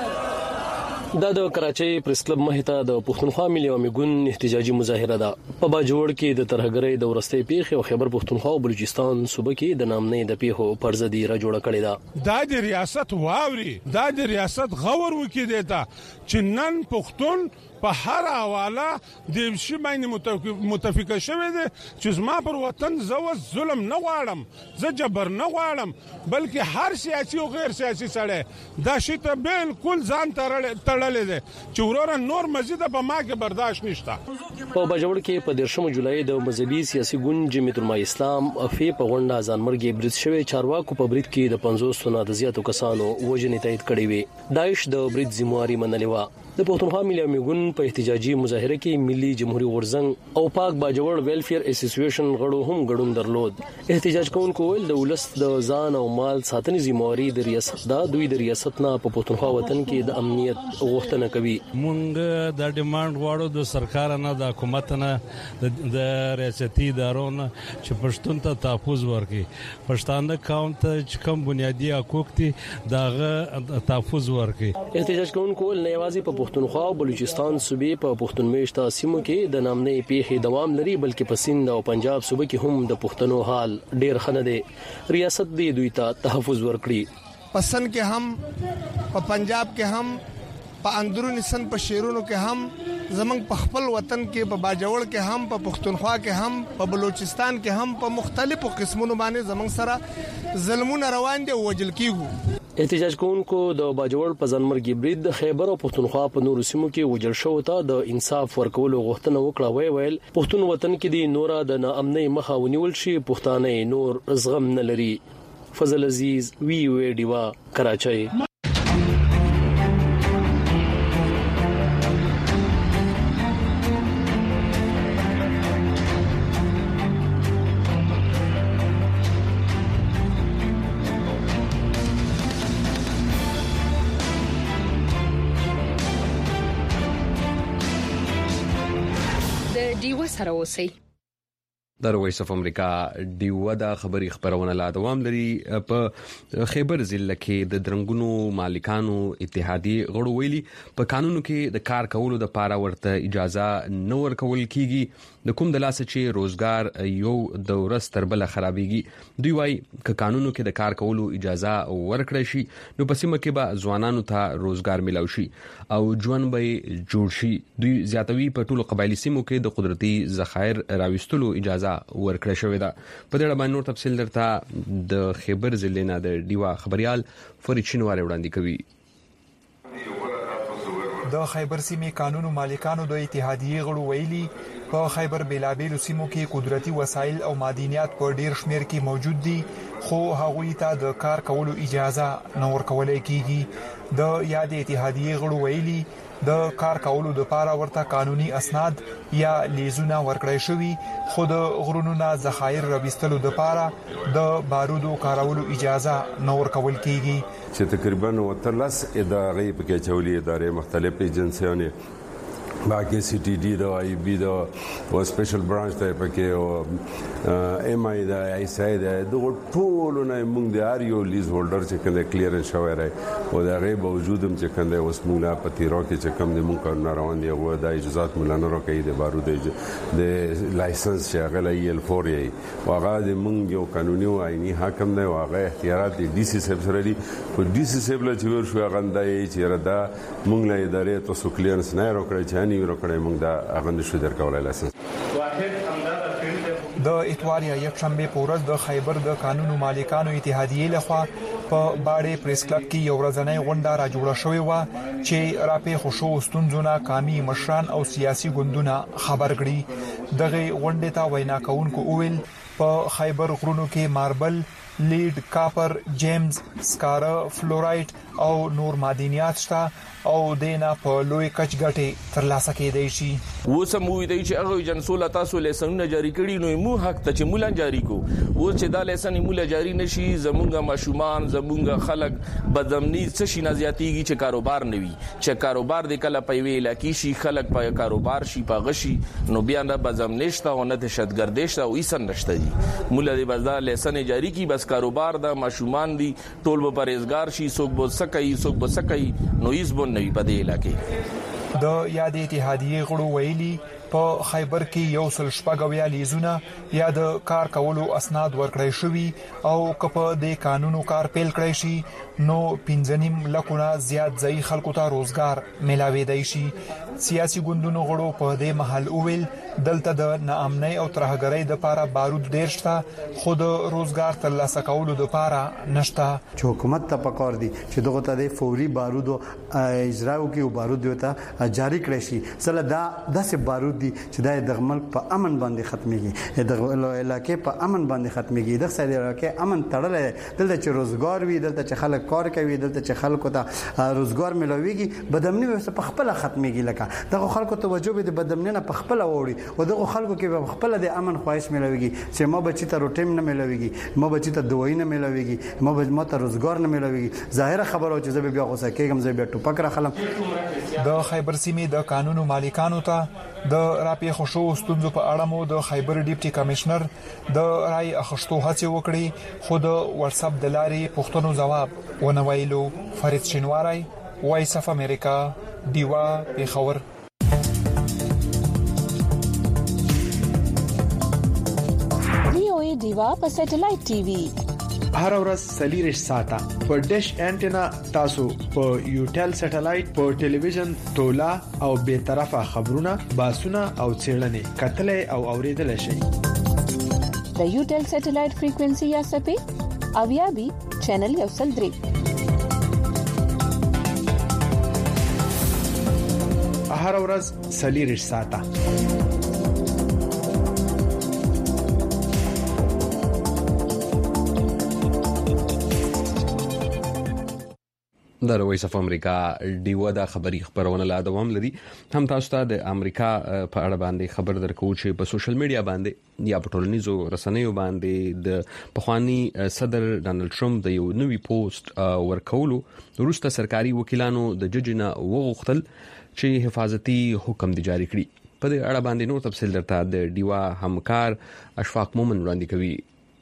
M: دا د کراچۍ پریس کلب مهته د پښتونخوا ملي عوامي ګوند احتجاجي مظاهره ده په باجوړ کې د ترهګرۍ د ورستۍ پیښې او خیبر پښتونخوا او بلوچستان صوبه کې د نامنۍ د پیښو پرځدي را جوړه کړې ده
V: دا د ریاست واوري دا د ریاست غور وکي دیتا چې نن پښتون په هر حواله د شي باندې متفق شوه دي چې زما پر وطن زو ظلم نه غواړم زه جبر نه غواړم بلکې هر سیاسي او غیر سیاسي سره دا شی ته بالکل ځان تړلې دي چې ورور نور مزید په ما کې برداشت نشته
M: په باجوړ کې په دیرشم جولای د مذهبي سیاسي ګوند جمعیت العلماء اسلام افی په غونډه ځانمرګي برید شوی چارواکو په برید کې د پنځوس سنه د زیاتو کسانو وژنې تایید کړې وي داعش د برید ذمہواری منلې و د پښتونخوا ملي عوامي ګوند په احتجاجي مظاهره کې ملي جمهوریت غورزنګ او پاک باجوړ ویلفیر اسوسییشن غړو هم ګډون درلود احتجاج کوونکو ول د ولست د ځان او مال ساتنې ذمہواری د ریاست دا دوی د ریاست نه په پښتونخوا وطن کې د امنیت غوښتنه کوي
W: مونږ د ډیماند غواړو د سرکار نه د حکومت نه د ریاستي ادارو نه چې پښتون ته تحفظ ورکړي پښتانه قوم ته چې کوم بنیادی حقوق دي دغه تحفظ ورکړي
M: احتجاج کوونکو ول نه یوازې په پښتونخوا او بلوچستان صوبې په پښتون میشته سیمو کې د نامنۍ پیښې دوام لري بلکې په سند او پنجاب صوبې کې هم د پښتنو حال ډیر خنه دی ریاست دی دوی ته تحفظ ورکړي
X: پسند کې هم په پنجاب کې هم په اندرونی سند په شیرونو کې هم زمنګ په خپل وطن کې په باجوړ کې هم په پښتونخوا کې هم په بلوچستان کې هم په مختلفو قسمونو باندې زمنګ سره ظلمونه روان دي او وجل کیږي
M: احتجاج کوونکو د باجوړ په ځانمرګي برید د خیبر او پښتونخوا په نورو سیمو کې وجل شو ته د انصاف ورکولو غوښتنه وکړه وی ویل پښتون وطن کې د نورا د ناامنۍ مخه ونیول شي پښتانه نور زغم نه لري فضل عزیز وی وی ډیوا کراچۍ
T: سره اوسئ
A: د وایس اف امریکا ډیو دا خبري خبرونه لا دوام لري په خیبر ضلع کې د درنګونو مالکانو اتحادیه غړو ویلي په قانونو کې د کار کولو د پاره ورته اجازه نه ورکول کیږي د کوم د لاس چې روزګار یو د ورځ تر بل خرابېږي دوی وايي ک قانونو کې د کار کولو اجازه ورکړی شي نو په سیمه کې به ځوانانو ته روزګار ملو شي او ژوند به جوړ شي دوی زیاتوي په ټولو قبایلی سیمو کې د قدرتي ذخایر راوستلو اجازه ورکړی شوې ده په دې اړه باندې نور تفصیل درته د خیبر ضلع نه د ډیوا خبريال فرید شینواری وړاندې کوي
Y: د خیبر سیمې قانونو مالکانو د اتحادیه غړو ویلي په خیبر بلابیلو سیمو کې قدرتي وسایل او معدنیات په ډیر شمیر کې موجود دي خو هغوی ته د کار کولو اجازه نه ورکول کیږي د یاد اتحادیه غړو ویلي د کار کولو د پاره ورته قانوني اسناد یا لیزونه ورکړی شوی خو د غرونو نه ذخایر راوستلو د پاره د بارودو کارولو اجازه نه ورکول کیږي
Z: چې تقریبا وترلس ادارې پکې چولې ادارې مختلف ایجنسیونه باقي سی ټي ډي دا آی بي دا او سپیشل برانچ ته پکې او ایم آی دا آی سی آی دا د ټول نه موږ د ار یو لیز هولډر چې کنده کلیرنس شوی راي او دا غي باوجود هم چې کنده اوس موږ په تیرو کې چې کم د موږ کار روان دي او د اجازهات ملانه راکې د بارود د لایسنس چې هغه ای ال فور ای واغه د موږ یو قانوني او عیني حاکم دی واغه اختیارات دي ډي سي سب سره دي په ډي سي سب له چې ور شو غندای چې ردا موږ له ادارې تاسو کلیرنس نه راکړی چې یو کړه موږ دا اغند شو درکولای لاسه
Y: د اتواریا یک شنبه پورز د خیبر د قانونو مالکانو اتحادیه لخوا په باړې پریس کلب کې یو ورځنۍ غونډه را جوړه شوې و چې راپې خوشو ستونزونه قامي مشران او سیاسي ګوندونه خبر کړي دغه غونډې ته وینا کوونکو اویل په خیبر غرونو کې ماربل، لیډ، کاپر، جیمز، سکاره، فلورایټ او نور معدنیات شته او دینا په لوی کچ ګټه ترلاسه کېدای شي.
B: وسم وې دی چې هغه جنسول تاسو لیسنونه جاری کړي نو مو حق ته چې مولا جاری کو و چې دا لیسن مولا جاری نشي زمونږه ماشومان زمونږه خلک بدامنی څه شي نه زیاتیږي چې کاروبار نوي چې کاروبار د کله پېوي لکه شي خلک په کاروبار شي په غشي نو بیا نه بدامنشته او نه دهشتګردي شته او ایسن نشته دي مولا دی بس دا لیسن جاری کی بس کاروبار دا ماشومان دي ټول به پرهیزګار شي څوک به سکي څوک به سکي نو ایس بون نوي په دې علاقې
Y: د یاد اتحادیه غړو ویلي په خیبر کې یو سل شپږویا لیزونه یا د کار کولو اسناد ورکړی شوی او کپ د قانونو کار پیل کړی شي نو پنځنیم لکونه زیات ځای خلکو ته روزګار ملاوي دی شي. سیاسي ګوندونو غړو په دې محل اویل دلته د ناامنۍ او ترهګرۍ د لپاره بارود ډیر شته خود روزګار ترلاسه کولو د لپاره نشته.
C: چې حکومت ته پکار دي چې دغه ته د فوري بارود اجراو کې او بارود ته جاری کړی شي سره دا داسې بارود چې د ملک په امن باندې ختميږي د علاقې په امن باندې ختميږي د سړي علاقې امن تړلې دلته چې روزګار وي دلته چې خلک کار کوي دلته چې خلکو ته روزګار ملويږي بدامني په خپل ختميږي لکه دغه خلکو توجه به د بدامني نه په خپل وړي او دغه خلکو کې په خپل د امن خواهش ملويږي چې ما بچی ته روټیم نه ملويږي ما بچی ته دوی نه ملويږي ما بچی ته روزګار نه ملويږي ظاهره خبره چې زه بیا غوسه کېږم زه بیا ټوپک راخلم.
Y: د خیبر سیمې د قانونو مالکانو ته د راپی خوشو ستونزو په اړه مو د خیبر ډیپټي کمشنر د رای اخښتو هڅه وکړي خو د واتس اپ د لارې پښتنو جواب ونه ویلو. فرید شینواری، وایس اف امریکا، دیوا پیښور.
D: وی او ای دیوا په سټلایټ ټي وي
E: هر ورځ سلیریش ساته په ډیش انټینا تاسو په یوټل سټلایټ په ټلویزیون تولا او به طرفه خبرونه باسونه او چیرلنې کتلې او اوریدل شي.
D: د یوټل سټلایټ فریکوئنسي یا سپې اویا بي چینل یو سل درې
E: هر ورځ سلیریش ساته.
A: د وایس اف امریکا ډیو دا خبري خبرونه لا دوام لري هم تاسو ته د امریکا په اړه باندې خبر درکو چې په سوشل میډیا باندې یا په ټولنیزو رسنیو باندې د پخوانی صدر ډانلډ ټرمپ د یو نوي پوسټ ورکولو وروسته سرکاري وکیلانو د جج نه وغوښتل چې حفاظتي حکم دی جاری کړي. په دې اړه باندې نور تفصیل درته د ډیوا همکار اشفاق مومن وړاندې کوي.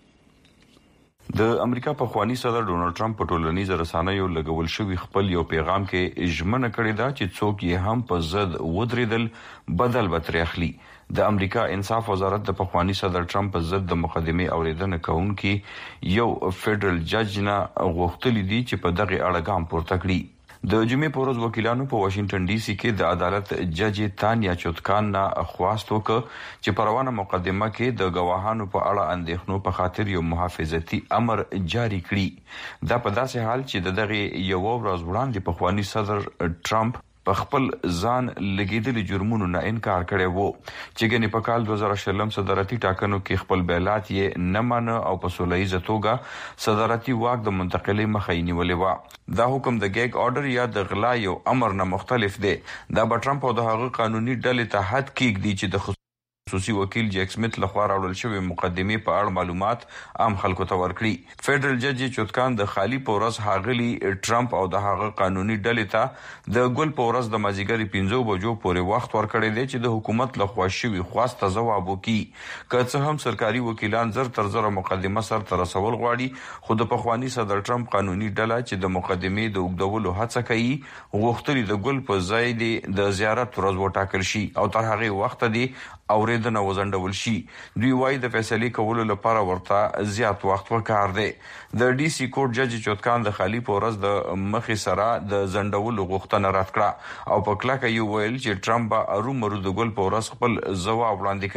G: د امریکا په خواني صدر ډونلډ ټرمپ په ټولنیزو رسنیو لګول شوی خپل یو پیغام کې ژمنه کړې ده چې څوک یې هم په ضد ودرېدل بدل به ترې اخلي. د امریکا انصاف وزارت د پخوانی صدر ټرمپ په ضد د مقدمه اوریدنه کوونکی یو فدرل جج نه غوښتل دي چې په دغه اړه ګام پورته کړي. د جمعې په ورځ وکیلانو په واشنگټن ډي سي کې د عدالت جج تانیا چوتکان نه خواست وکړ چې پروانه مقدمه کې د گواهانو په اړه اندېښنو په خاطر یو محافظتي امر جاری کړي. دا په داسې حال چې د دغه یو ورځ وړاندې په خواني صدر ټرمپ په خپل ځان لګیدلي جرمونو نه انکار کړی وو چې ګنې په کال دوه زره شلم صدارتي ټاکنو کې خپل بیلات یې نه منه او په سولهییزه توګه صدارتي واک د منتقلي مخه یې نیولې وه. دا حکم د ګیګ آرډر یا د غلا یو امر نه مختلف دی. دا به ټرمپ او د هغه قانوني ډلې ته حد کېږدي چې د خصوصي وکیل جیک سمیت لخوا راوړل شوی مقدمه په اړه معلومات عام خلکو ته ورکړي. فدرل جج چوتکان د خالی پورس هاغلی ټرمپ او د هغه قانوني ډلې ته د ګل پورس د مازیګری پنځو بجو پورې وخت ورکړی دی چې د حکومت لخوا شوی خواسته ځواب وکړي. که څه هم سرکاري وکیلان زر تر زر مقدمه سر تر رسول غواړي خو د پخوانی صدر ټرمپ قانوني ډله چې د مقدمه د وګړو هڅه کوي غوښتل د ګل په ځای دی د زیارت ورځ وټاکل شي او تر هغه وخت دی اوریدنه وزندول شي. دوی وايي د فیصلې کولو لپاره ورته زیات وخت وکړ دی. د ډي سي کورټ جج چوتکان د خالی پورس د مخې سره د زندول غوښتنه رد کړه او په کلکه یې ویل چې ټرمپ به ارومرو د ګل پورس خپل ځواب وړاندې کوي.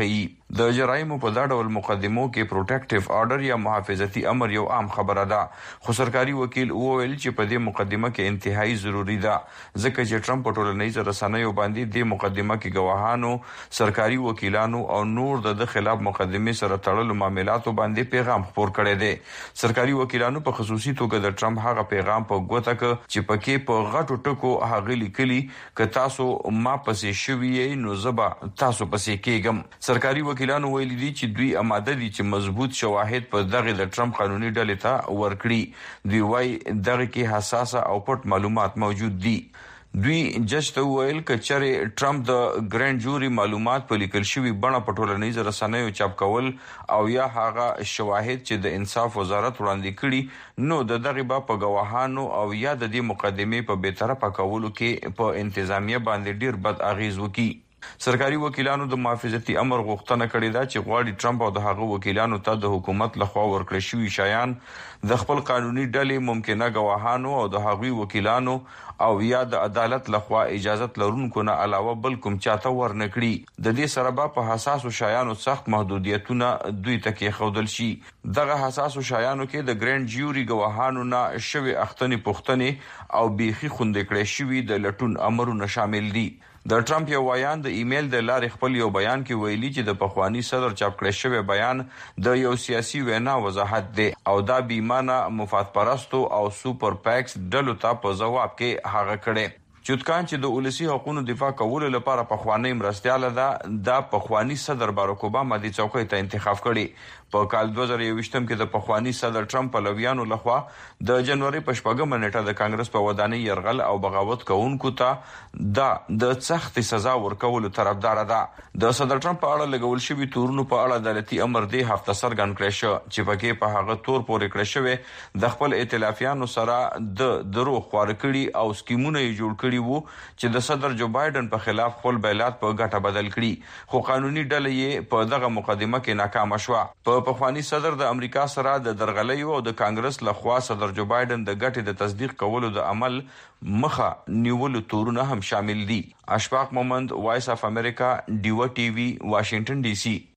G: د جرایمو په دا ډول مقدمو کې پروټیکټیو آرډر یا محافظتي امر یو عام خبره ده، خو سرکاري وکیل وویل چې په دې مقدمه کې انتهایی ضروری ده ځکه چې ټرمپ په ټولنیزو رسنیو باندې د مقدمه کې گواهانو، سرکاري وکیلانو او نور د خلاف مقدمه سره تړلو معاملاتو باندې پیغام خپور کړی دی. سرکاري وکیلانو په خصوصي توګه د ټرمپ هغه پیغام په ګوته ک چې پکې په غټو ټکو هغه لیکلي ک تاسو ما پسې شوی نو زبا تاسو پسې کېږم. سرکاري وکیلانو ویلي دي چې دوی آماده دي چې مضبوط شواهد په دغه د ټرمپ قانوني ډلې ته ورکړي. دوی وايي دغه کې حساسه او پټ معلومات موجود دي. دوی جج ته ویل ک چې ټرمپ د ګرانډ جوري معلومات په لیکل شوی بڼه په ټولنیزو رسنیو چاپ کول او یا هغه شواهد چې د انصاف وزارت وړاندې کړي نو د دغه با په گواهانو او یا د دې مقدمه په بیطرفه کولو کې په انتظامیه باندې ډیر بد اغیز وکړي. سرکاري وکیلانو د محافظتي امر غوښتنه کړې ده چې غواړي ټرمپ او د هغه وکیلانو ته د حکومت لخوا ورکړل شوی شایان د خپل قانوني ډلې ممکنه گواهانو او د هغوی وکیلانو او یا د عدالت لخوا اجازت لرونکو نه علاوه بل کوم چاته ورنکړي. د دې سره به په حساسو شایانو سخت محدودیتونه دوی ته کې خودل شي. دغه حساسو شایانو کې د ګرانډ جیوري گواهانو نه شوی اختنې پښتنې او بیخي خوندې کړې شوی د لټون امرونه شامل دي. د ټرمپ یو ویان د ایمیل د لارې خپل یو بیان کې ویلي چې د پخوانی صدر چاپ کړی شوی بیان د یو سیاسي وینا وضاحت دی او دا بیمانه مفاد پرستو او سوپر پیکس ډلو ته په جواب کې هغه کړي. چوتکان چې د ولسی حقوقو دفاع کولو لپاره پخوانی مرستياله ده د پخوانی صدر باراک اوباما د چوکۍ ته انتخاب کړي. په کال دوه زره یوویشتم کې د پخوانی صدر ټرمپ په لویانو لخوا د جنوري په شپږمه نیټه د کانګرس په ودانۍ يرغل او بغاوت کوونکو ته د د سخت سزا ورکولو طرفدار ده. د صدر ټرمپ په اړه لګول شوی تورونو په اړه عدالتي امر دی هفته سرګن کړی شو چې پکې په هغه تور پورې کړی شوی د خپل ائتلافیانو سره د درو خوار کړي او سکیمونه یې جوړ کړي وو چې د صدر جو بایدن په خلاف خپل بیلات په ګټه بدل کړي، خو قانوني ډلې یې په دغه مقدمه کې ناکام شوه. په پخوانی صدر د امریکا سره د درغلیو او د کانګرس لخوا صدر جو بایدن د ګټې د تصدیق کولو د عمل مخه نیولو تورونه هم شامل دي. اشفاق مومند، وایس اف امریکا، ډیو ټي وي، واشنگټن ډي سي.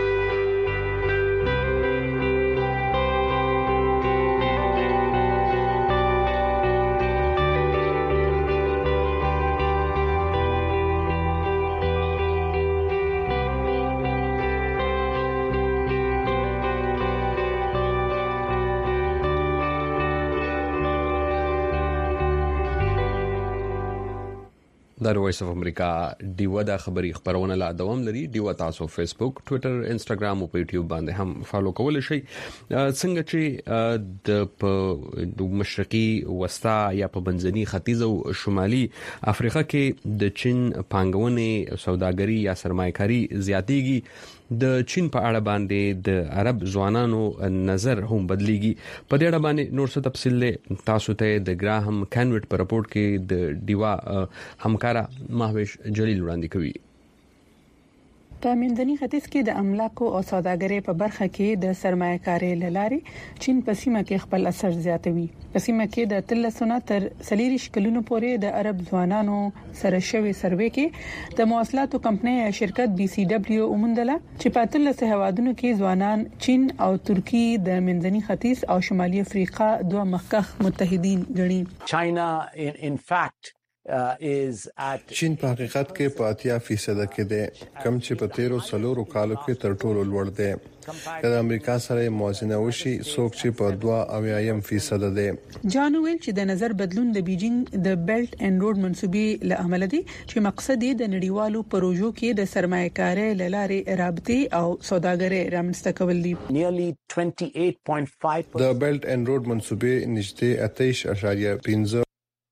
A: د وایس اف امریکا ډیو د خبري خبرونه لا دوام لري. ډیو تاسو فیسبوک، ټوئیټر، انسټاګرام او په یوټیوب باندې هم فالو کولای شئ. څنګه چې د مشرقي وسطا یا په منځني ختیځ او شمالي افریقا کې د چین پانګونې سوداګري یا سرمایه‌کاري زیاتېږي، د چین په اړه باندې د عرب ځوانانو نظر هم بدليږي. په دې اړه باندې نور څه تفصیل تاسو ته د ګراهم کانویټ په رپورت کې د ډیوا همکارا مهوش جلیل وړاندې کوي.
I: په منځني ختیځ کې د املاکو او سوداګرۍ په برخه کې د سرمایه‌کاري لارې چین په سیمه کې خپل اثر زیاتوي. په سیمه کې د تلسونه تر سلیریش کلونو پورې د عرب ځوانانو سره شوی سروې کې د مواصلاتو کمپنۍ شرکت بي سي دبليو اومندله چې په تلسه هوادونو کې ځوانان چین او ترکی د منځني ختیځ او شمالي افریقا دوه مخکخ متحدین ګڼي.
F: China in, in fact
H: چین په حقیقت کې په اتیا فیصد کې ده، کم چې په تیرو سلورو کالو کې تر ټولو لوړ ده. د امریکا سره موازنه وشي څوک چې په دوه اویایم فیصد ده.
I: جان ویل چې د نظر بدلون د بیجینګ د بیلټ اینډ روډ منسوبې له عمل دي چې مقصد یې د نړیوالو پروژو کې د سرمایه‌کارۍ لارې رابطې او سوداګرۍ رامنځته کول دي.
H: د بیلټ اینډ روډ منسوبې نږدې اتیا اعشاریه پنځه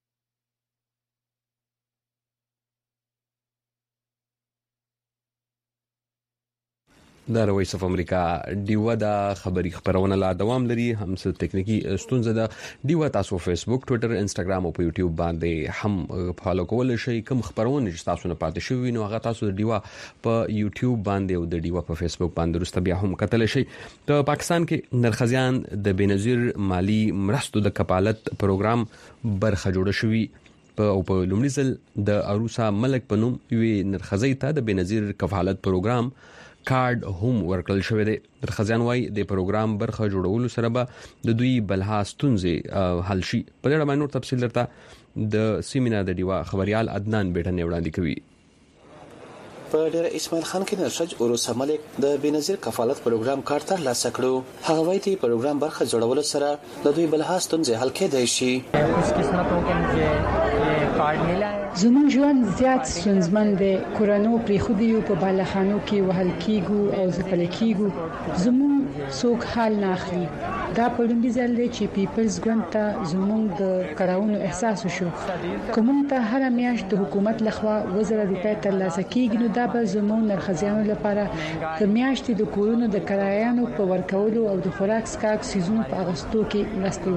A: د وایس اف امریکا ډیو د خبري خبرونه لا دوام لري. هم څه ټکنیکی ستونزه ده. ډیو تاسو فیسبوک، ټوئیټر، انسټاګرام او په یوټیوب باندې هم فالو کولای شئ. کوم خبرونه چې تاسو نه پاتې شوی نو هغه تاسو د ډیو په یوټیوب باندې او د ډیو په فیسبوک باندې رسته بیا هم کتل شئ. په پاکستان کې نرخزیان د بنظیر مالی مرستو د کفالت پروګرام برخه جوړه شوی په او په لومړي ځل د اروسا ملک په نوم وی نرخزی ته د بنظیر کفالت پروګرام کارډ هم ورکړل شوې ده. درخزان وايي د پروګرام برخه جوړولو سره به د دوی بلها ستونزې حل شي. په دې اړه نور تفصیل درته د سیمینا د دیوا خبريال عدنان بیٹن وړاندې کوي.
J: په ډیر اسماعیل خان کې نرشج اوروسا ملک د بنظیر کفالت پروګرام کار تر لاسه کړو. هغه وایي چې پروګرام برخه جوړولو سره د دوی بلها ستونزې حل کېدای شي.
I: زموږ ژوند زیات ستونزمن دی. کورونو پرې خودیو په بالخانو کې وهل کیږو او ځپل کیږو. زموږ څوک حال نه اخلي. دا په لومړي ځل دی چې پیپلز ګوند ته زموږ د کړهونو احساس وشو. کوم ته هر میاشت د حکومت لخوا وزره روپۍ ترلاسه کیږي، نو دا به زموږ نرخزیانو لپاره د میاشتې د کورونو د کرایانو په ورکولو او د خوراک سکاک سیزونو په اغوستو کې مرسته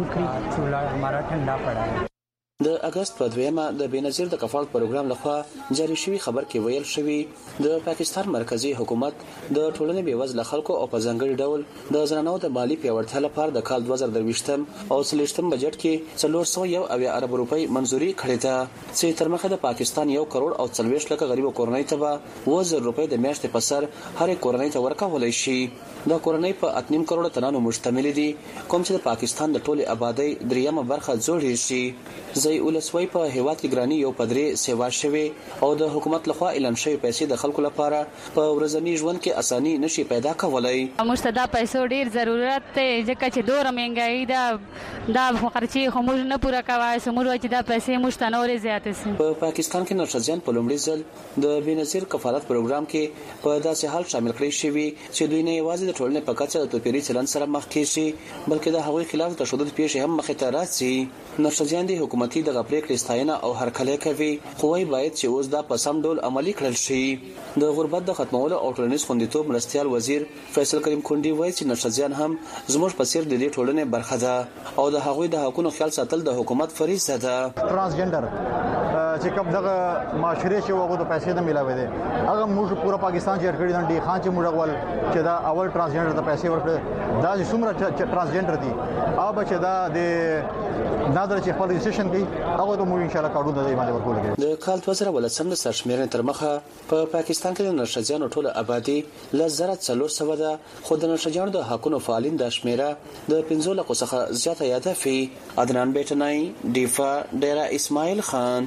I: وکړي.
J: د اگست په دویمه د بنظیر د کفالت پروګرام لخوا جاری شوی خبر کې ویل شوی د پاکستان مرکزی حکومت د ټولنې بیوزله خلکو او په ځانګړي ډول د زنانو د مالی پیاوړتیا لپاره د کال دوه زره درویشتم او څلوېښتم بجټ کې څلور سوه یو اویا ارب روپۍ منزوري کړې ده، چې تر مخه د پاکستان یو کروڑ او څلوېښت لکه غریب کورنۍ ته به اووه زره روپۍ د میاشتې په سر هر کورنۍ ته ورکولای شي. دا کورنۍ په اته نیم کروڑ تنانو مشتمل دي، کوم چې د پاکستان د ټولې آبادی دریمه برخه جوړی شي. زئی ولسوي په هیواد کې ګرانی یو پدری سیوا شوی او د حکومت لخوا اعلان شوی پیسې د خلکو لپاره په ورځنی ژوند کې اساني نشي پیدا کولای.
K: موږ ته دا پیسو ډیر ضرورت دی ځکه چې دوره مهنګای دا دا خرچي خو موږ نه پوره کوای. سمور وای چې دا پیسې موږ ته نورې زیاتې سي. په
J: پاکستان کې نرشزیان په لومړي ځل د بنظیر کفالت پروګرام کې په داسې حال شامل کړی شوی چې دوی نه یوازې د ټولنې په کچه د توپیري چلند سره مخ کیږي، بلکې د هغوی خلاف تشدد پیښې هم مخې ته راځي. نرشزیان د حکومتي د غپریک ستاینه او هرکلی کوي، خو وايي باید چې اوس دا په سم ډول عملی کړل شي. د غربت د ختمولو او ټولنیز خوندیتوب مرستيال وزیر فیصل کریم کونډي وایي چې نرشزیان هم زموږ په څیر د دې ټولنې برخه ده او د هغوی د حقوقو خیال ساتل د حکومت فریضه ده.
L: ترانسجندر چې کوم دغه معاشره چې وګړو د پیسې نه ملاوي دي هغه موږ پورا پاکستان چې ورکړي دي خان چې موږ ول چې دا اول ترانسجندر د پیسې ورکړي دا چې څومره ترانسجندر دي او چې دا د نادر چې خپل رجسټریشن کوي هغه ته موږ ان شاء الله کارونه د ایمان ورکول کوي.
J: د کال دوه زره ولسم د سرشمیرنې تر مخه په پاکستان کې د نرشزیانو ټوله آبادی لزره څلور سوه ده، خو د نرشزیانو د حقوقو فعالین د شمیره د پنځه لکو څخه زیاته یاده فی. عدنان بیٹنای دیفا ډیرا اسماعیل خان.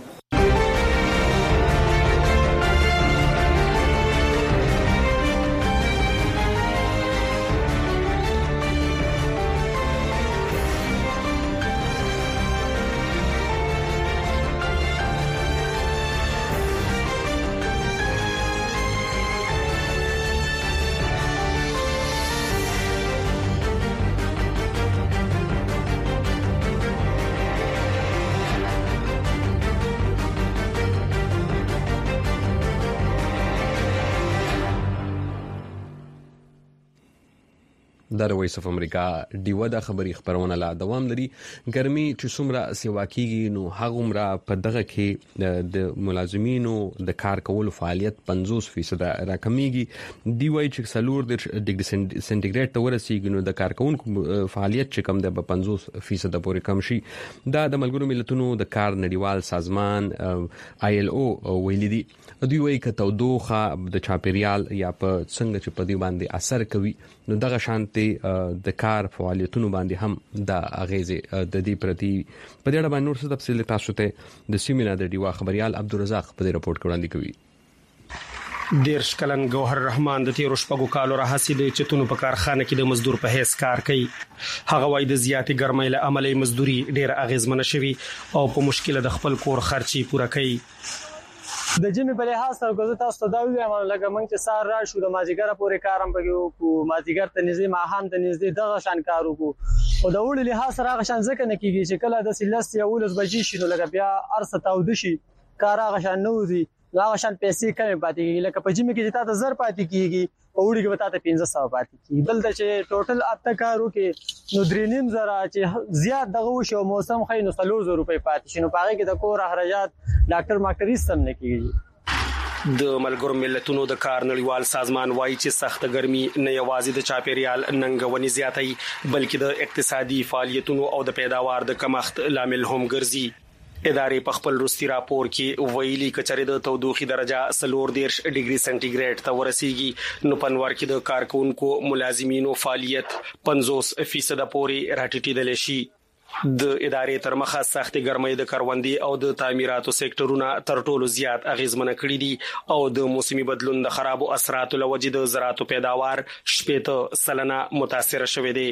A: د وایس اف امریکا دیو د خبري خبرونه لا دوام لري. ګرمي چې څومره سیوا کیږي نو هغه عمره په دغه کې د ملازمینو د کار کولو فعالیت پنځوس فیصد راکمیږي. دی وایي چې سلور د ډیګري سنټیګریډ ته ورسیږي نو د کارکونکو فعالیت چې کم د پنځوس فیصد پورې کم شي. دا د ملګرو ملتونو د کار نړیوال سازمان آی ال او ویلي دي. دوی وایي چې تودوخه د چاپیریال یا په څنګه چې په دې باندې اثر کوي نو دغه شانتي د کار فعالیتونو باندې هم د اغیزه د دې پرتی په دې اړه باندې نور څه تفصیل تاسو ته د سیمینا د دیوا خبريال عبدالرزاق په دې رپورت کې وړاندې کوي.
O: دیرش کلن گوهر رحمان د تیرو شپږو کالو راهسي د چتونو په کارخانه کې د مزدور په هیڅ کار کوي. هغه وایي د زیاتې ګرمۍ له عملي مزدوري ډېر اغیزمنه شوی او په مشکله د خپل کور خرچي پوره کوي.
P: د جمی په لحاظ سره کوزه تاسو ته دا وایم لکه مونږ چې سار را شو د مازیګر پورې کارم پکې کو مازیګر ته نږدې ماهام ته نږدې دغه شان کارو کو او د وړ لحاظ سره هغه شان ځکه نه کیږي چې کله د سلس یا ولس بجې شي نو لکه بیا ارسه تاود شي کار هغه شان نه وځي هغه شان پیسې کمې پاتې کیږي. لکه په جمی کې چې تاسو زر پاتې کیږي په وړي کې وتا ته پنځه سوه پاتې کیږي. بل د چې ټوټل اته کارو کې نو درې نیم زره چې زیات دغه وشو موسم خې نو څلور زره روپۍ پاتې شي نو پاره کې د کور اخراجات ډاکټر ماکټر سم نه کیږي.
O: د ملګرو ملتونو د کار نړیوال سازمان وایي چې سخت ګرمي نه یوازې د چاپیریال ننګونې زیاتوي بلکې د اقتصادي فعالیتونو او د پیداوار د کمښت لامل هم ګرځي. ادارې په خپل روسي راپور کې ویلي کچره د تودوخي درجه سلور دیرش ډیګري سنټیګریډ ته ورسیږي نو پنوار کې د کارکونکو ملازمینو فعالیت پنځوس فیصد پورې راټیټیدل شي. د ادارې تر مخه سختي ګرمۍ د کروندې او د تعمیراتو سېکټرونه تر ټولو زیات اغیزمن کړي دي او د موسمي بدلون د خرابو اثراتو لوجې د زراعتو پیداوار شپږ سلنه متاثر شوې دي.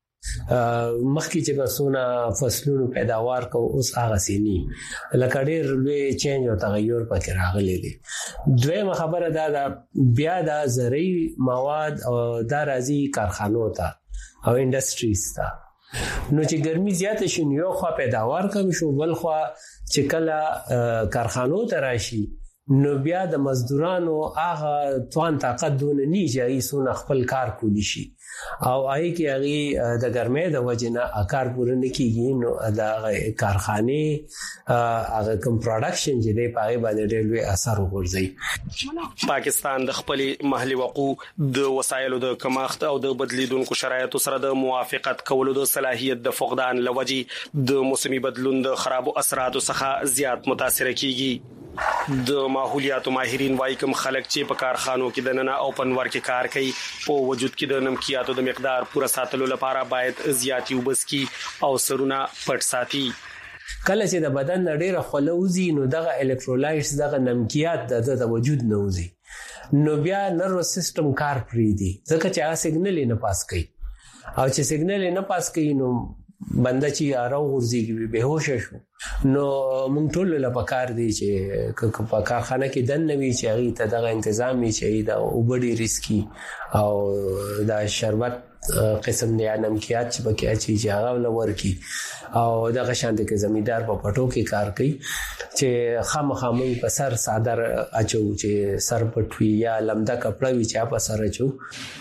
N: مخکې چې بسونه فصلونو پیداوار کو اوس هغه سینی لکه ډېر لوی چینج او تغیر پکې راغلي دي. دویمه خبره دا ده بیا د زرعي مواد او د راځي کارخانو ته او انډستریز ته نو چې ګرمي زیاته شي نو خو پیداوار کم شو بل خو چې کله کارخانو ته راشي نو بیا د مزدورانو هغه توان طاقت دونه نه جاي سونه خپل کار کولی شي او آی کې هغه د ګرمۍ د وجنه کار پوره نه کیږي نو د کارخانه هغه کوم پروډکشن چې دی پای باندې ډېر لوی اثر وګرځي.
O: پاکستان د خپل محلي وقوع د وسایلو د کمښت او د بدلیدونکو شرایطو سره د موافقت کولو د صلاحیت د فقدان لوجې د موسمي بدلون د خرابو اثراتو څخه زیات متاثر کیږي. د ماحولیاتو ماهرین وايي کوم خلک چې په کارخانو کې د نن او پنور کې کار کوي په وجود کې د نمکیاتو د مقدار پوره ساتلو لپاره باید زیاتی وبسکي او سرونه پټ ساتي.
N: کله چې د بدن ډېر خلوزي نو دغه الکترولایټس دغه نمکیات د وجود نه وځي نو بیا نرو سیستم کار پری دی ځکه چې هغه سیګنل نه پاس کوي او چې سیګنل نه پاس کوي نو بنده چې اراو ورځي به هوش شو نو مونږ ټول له پکار دی چې په کارخانه کې دن نوي چې هغه ته دغه تنظیم چې دا وبډي ریسکی او دا شربت قسم نه نمکیات چې پکې اچي چې هغه لور کی او دغه شانته کې زمیدار په پټو کې کار کوي چې خامخا مونږ په سر صادر اچو چې سر پټوي یا لمدا کپڑا وی چې په سر اچو.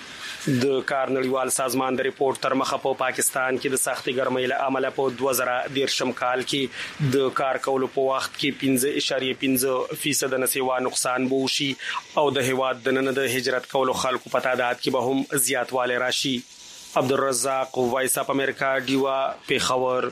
O: د کار نړیوال سازمان د ریپورت تر مخه په پاکستان کې د سختي ګرمۍ له امله په دوه زره دیرشم کال کې د کار کولو په وخت کې پنځه اعشاریه پنځه فیصد نسوا نقصان بوشي او د هواد د نن د هجرت کولو خلکو په تعداد کې به هم زیاتوالی راشي. عبدالرزاق وایس اپ امریکا دیوا پیښور.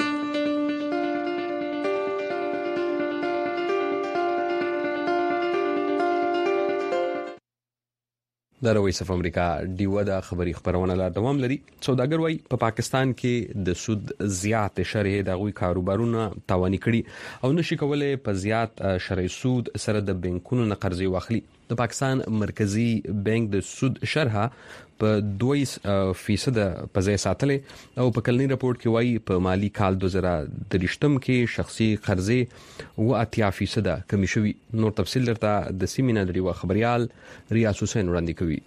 A: د رويس اف امریکا دیو د خبري خبرونه لا دوام لري. سوداګر وايي په پا پاکستان کې د سود زیات شرح د غوي کاروبارونه تاواني کړي او نشي کولای په زیات شرح سود سره د بانکونو نه قرضې واخلي. د پاکستان مرکزی بانک د سود شرح په دوه فیصد په ځای ساتلې او په کلنی راپورټ کې وایي په مالی کال دوه زره درشتم کې شخصي قرضې و اتیا فیصد کمی شوي. نور تفصیل درته د سیمینه لري خبريال ریاض حسین وړاندې کوي.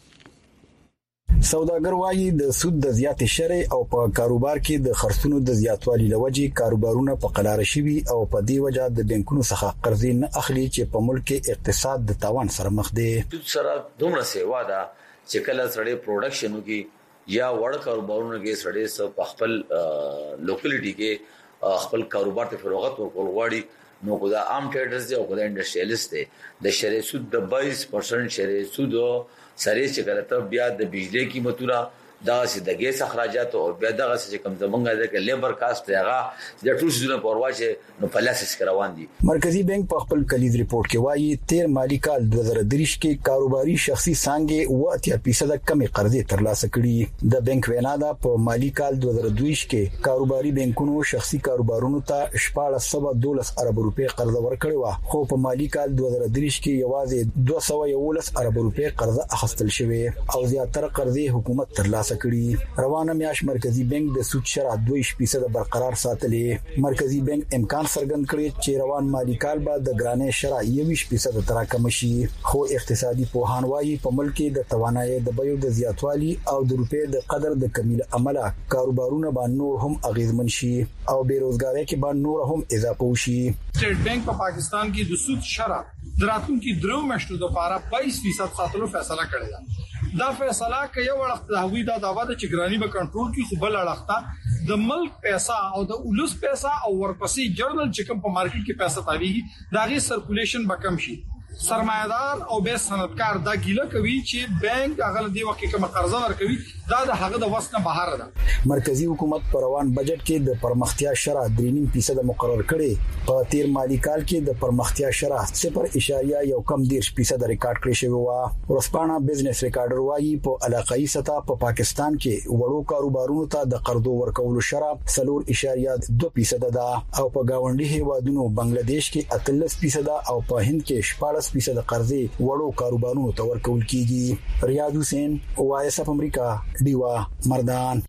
Q: سوداګر وايي د سود د زیات شرع او په کاروبار کې د خرڅونو د زیاتوالي لوجې کاروبارونه په قلاره شوي او په دې وجه د بانکونو څخه قرضې نه اخلي چې په ملک کې اقتصاد د تاوان سره مخ دی.
R: سره دومره سیوا ده چې کله سړی پروډکشنو کې یا وړ کاروبارونو کې سړی سره په خپل لوکلیټي کې خپل کاروبار ته فروغت ورکول غواړي نو کو دا عام ټریډرز دی او کو دا انډستریالیست دی د شرع سود د بایس پرسنټ شرع سود سره چې کله ته بیا د بجلی قیمتونه دا سي د ګیس اخراجات او بیا دغه چې کوم زمونږه د لیبر کاست هغه د ټول سيزونو په ورواچه نو پلاسس روان دي.
Q: مرکزی بانک په خپل کلیز ریپورت کې وایي تیر مالی کال دوه زره درې کې کاروباري شخصي څنګه و اتیا فیصد کمې قرضې ترلاسه کړي. د بانک وینا ده په مالی کال دوه زره دوه کې کاروباري بانکونو شخصي کاروبارونو ته شپږ سوه دولس ارب روپۍ قرض ورکړي و خو په مالی کال دوه زره درې کې یوازې دوه سوه یولس ارب روپۍ قرض اخیستل شوی او زیاتره قرضې حکومت ترلاسه کړي. روانه میاش مرکزی بانک د سود شرح دوه فیصد برقرار ساتلې. مرکزی بانک امکان څرګند کړی چې روان مالی کال به د ګرانې شرح یو فیصد تراکم شي خو اقتصادي پوهان وايي په ملک کې د توانایي د بیو د زیاتوالي او د روپې د قدر د کمی عمله کاروبارونه باندې نور هم اغیزمن شي او بیروزګاری کې باندې نور هم اضافه وشي.
S: سټیټ بانک په پاکستان کې د سود شرح دراتونکو درو مشتو د لپاره بایس فیصد ساتلو فیصله کړې ده. دا فیصله کوي وړخت د هوی د داوا د چګرانی به کنټرول کی خو بل اړخته د ملک پیسې او د اولس پیسې او ورپسې جرنل چې کوم په مارکیټ کې پیسې تاویږي دا غي سرکولیشن به کم شي. سرمایدار او به صنعتکار دا ګیله کوي چې بانک هغه دی وکه کوم قرضه ورکوي دا د هغه د وسنه بهر ده.
Q: مرکزی حکومت پر روان بجټ کې د پرمختیا شرح درې نیم فیصد مقرر کړي. په تیر مالی کال کې د پرمختیا شرح صفر اشاریه یو کم ډیر فیصد ریکارډ کړی شوی و. ورسپانه بزنس ریکارډر وايي په علاقائی سطح په پاکستان کې وړو کاروبارونو ته د قرضو ورکولو شرح صفر اشاریه دوه فیصد ده او په گاونډي هیوادونو بنگلاديش کې اتلس فیصد او په هند کې شپږ فیصد قرضې وړو کاروبارونو ته ورکول کیږي. ریاض حسین وایس اف امریکا دیوا مردان.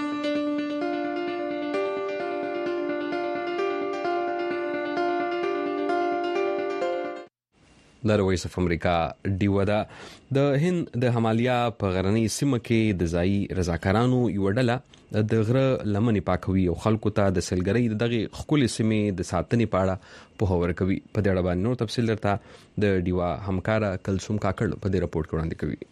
A: د وایس اف امریکا دیوا دا د هند د همالیا په غرنۍ سیمه کې د ځای رضاکارانو یو ډله د غره لمنې پاکوي او خلکو ته د سلګرۍ دغه خولي سیمه د ساتنې پاړه په هور کوي. په دې اړه باندې نور تفصیل درته د دیوا همکارا کلثوم کاکړ په دې رپورت کې وړاندې کوي.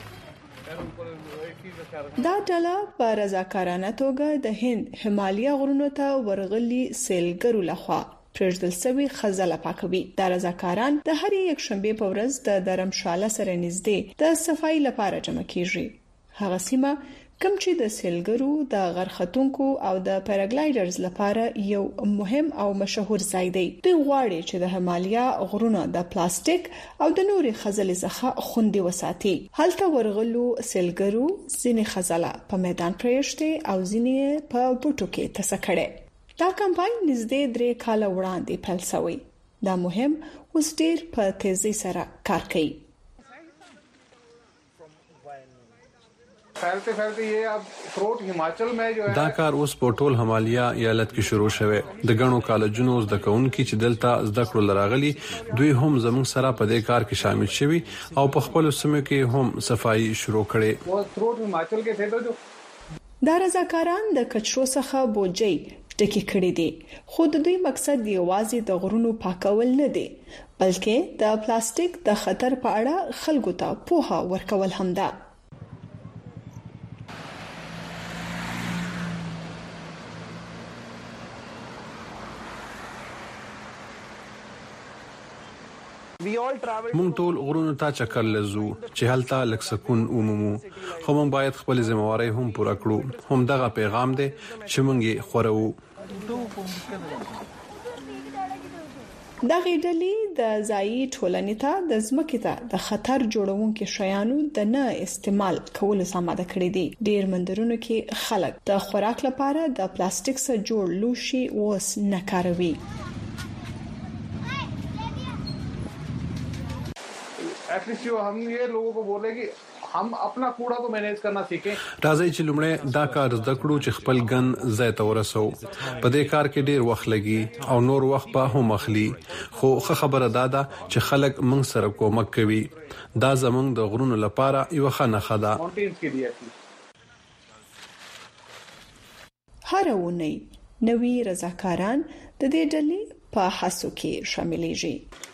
D: دا ډله په رضاکارانه توګه د هند همالیا غرونو ته ورغلي سیلګرو لخوا پرځدل سوي خزله پاکوي. دا رضاکاران د هر یک شنبه په ورځ د درمشاله سره نږدې د صفای لپاره جمع کیږي. هغه سیمه کوم چې د سیلګرو د غرختونکو او د پیراګلایډرز لپاره یو مهم او مشهور ځای دی. دوی غواړي چې د همالیا غرونه د پلاستیک او د نوري خزلې څخه خوندي وساتي. هلته ورغلو سیلګرو ځینې خزله په میدان پرېشته او ځینې په بوټو کې تسکړه. دا کمپاین نږدې درې کاله وړاندې پیل شوی. دا مهم اوس ډیر په تیزی سره کار کوي.
M: फैलते फैलते ये अब थ्रोट हिमाचल में जो है
H: دا کار اوس په ټول همالیا ایالت کې شروع شوه. د غنو کالجونو د کونکو چې دلته زده کړو لراغلي دوی هم زموږ سره په دې کار کې شامل شوي او په خپل سیمه کې هم صفائی شروع کړي.
M: वो थ्रोट हिमाचल के थे तो जो
D: دا رضاکاران د کچرو څخه بوجي ټکی کړی دي. خو د دوی مقصد یوازې د غرونو پاکول نه دي بلکې د پلاستیک د خطر په اړه خلکو ته پوهه ورکول هم ده.
H: مونږ ټول غرونو ته چکر لزو چې هلته لک سکون ومومو خو مونږ باید خپل ځمواري هم پوره کړو. هم دغه پیغام دی چې مونږ یې خورو.
D: دا غیډلې د ځای ټولنې ته د ځمکې ته د خطر جوړونکو شیانو د نه استعمال کولو سماده کړې دي. ډیر مندرونو کې خلک د خوراک لپاره د پلاستیک څخه جوړ لوشي اوس نه کاروي.
M: एटलीस्ट जो हम ये लोगों को बोले कि हम अपना कूड़ा तो मैनेज करना सीखें.
H: راځي چې لمړی دا کار زده کړو چې خپل ګن ځای ته ورسو. په دې کار کې ډیر وخت لګي او نور وخت به هم اخلي خو خبره دا ده چې خلک موږ سره کومک کوي. دا زموږ د غرونو لپاره یو ښه نښه ده.
D: هر ونی نوی رضاکاران د دې ډلې په حسو کې شاملېږي.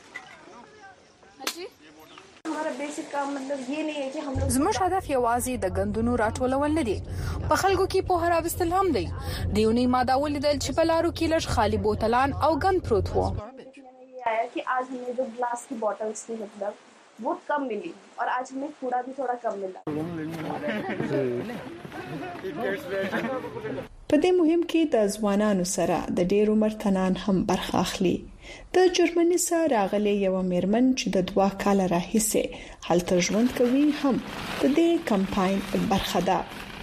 T: زموږ هدف یوازې د غندونو راټولول نه دي، په خلکو کې په هر اوستل هم دی. دیونی ماده ولیدل چې په لارو کې لږ خالی بوتلان او غند پروت وو.
U: आया कि आज हमें जो ग्लास की बॉटल्स थी मतलब वो कम मिली और आज हमें कूड़ा भी थोड़ा कम मिला.
D: په دې مهم کې د ځوانانو سره د ډېر عمر تنان هم برخه اخلي. د جرمني سره راغلي یو میرمن چې د دوه کال راهیسه هلته ژوند کوي هم د دې کمپاین برخه ده.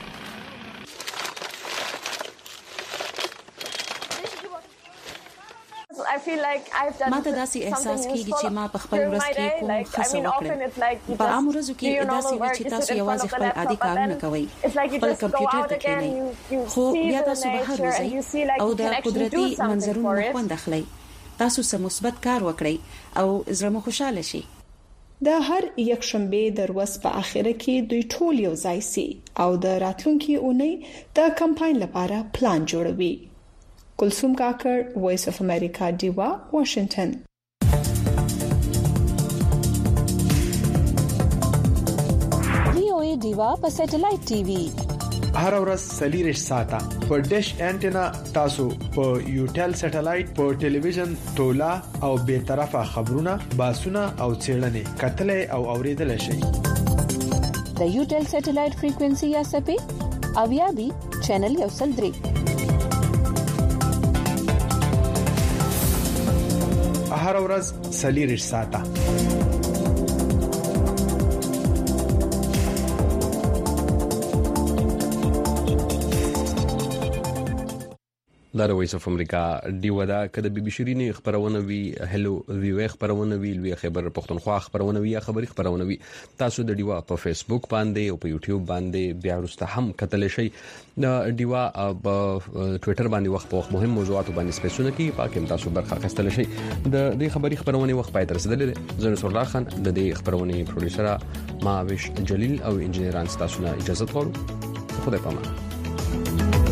V: ما ته داسې احساس کیږي چې ما په خپل ورځ کې کوم څه وکړم. په عام ورځو کې داسې وي چې تاسو یوازې خپل عادي کارونه کوئ، خپل کمپیوټر ته کښینئ، خو بیا تاسو بهر وځئ او د قدرتي منظرونو خوند اخلئ. تاسو سم مثبت کار وکړئ او زړه مو خوشاله شي.
D: د هر یک شنبه د ورځ په اخره کې دوی ټول یو ځای سي او د راتلونکي اونۍ د کمپاین لپاره پلان جوړوي. کلثوم کاکړ، وایس اف امریکا، دیوا، واشنگټن. وی او ای دیوا په سټلایټ ټي وي
E: هر ورځ سلیریش ساته په ډیش انټینا تاسو په یوټل سټلایټ په ټلویزیون تولا او به طرفه خبرونه باسونه او چیرلنې کتل او اوریدل شي
B: د یوټل سټلایټ فریکوئنسي یا سپې اویا بي چینل یو سل درې
E: هر ورځ سلیریش ساته
A: دا د وایس اف امریکا ډیو دا کده بي بي شيرینی خبرونه وی هلو وی خبرونه وی لوی خبر پښتونخوا خبرونه وی یا خبري خبرونه وی تاسو د ډیوا په فیسبوک باندې او په یوټیوب باندې بیا ورسته هم کتل شي د ډیوا په ټوئیټر باندې وخت په وخت مهم موضوعات باندې سپیسونه کی پاکم تاسو برخه اخیستل شي د دې خبري خبرونه وخت پای تر رسیدل زنه سره خان د دې خبرونه پروډوسر ماوش جلیل او انجنیران تاسو نه اجازه ورکړو خدای پامه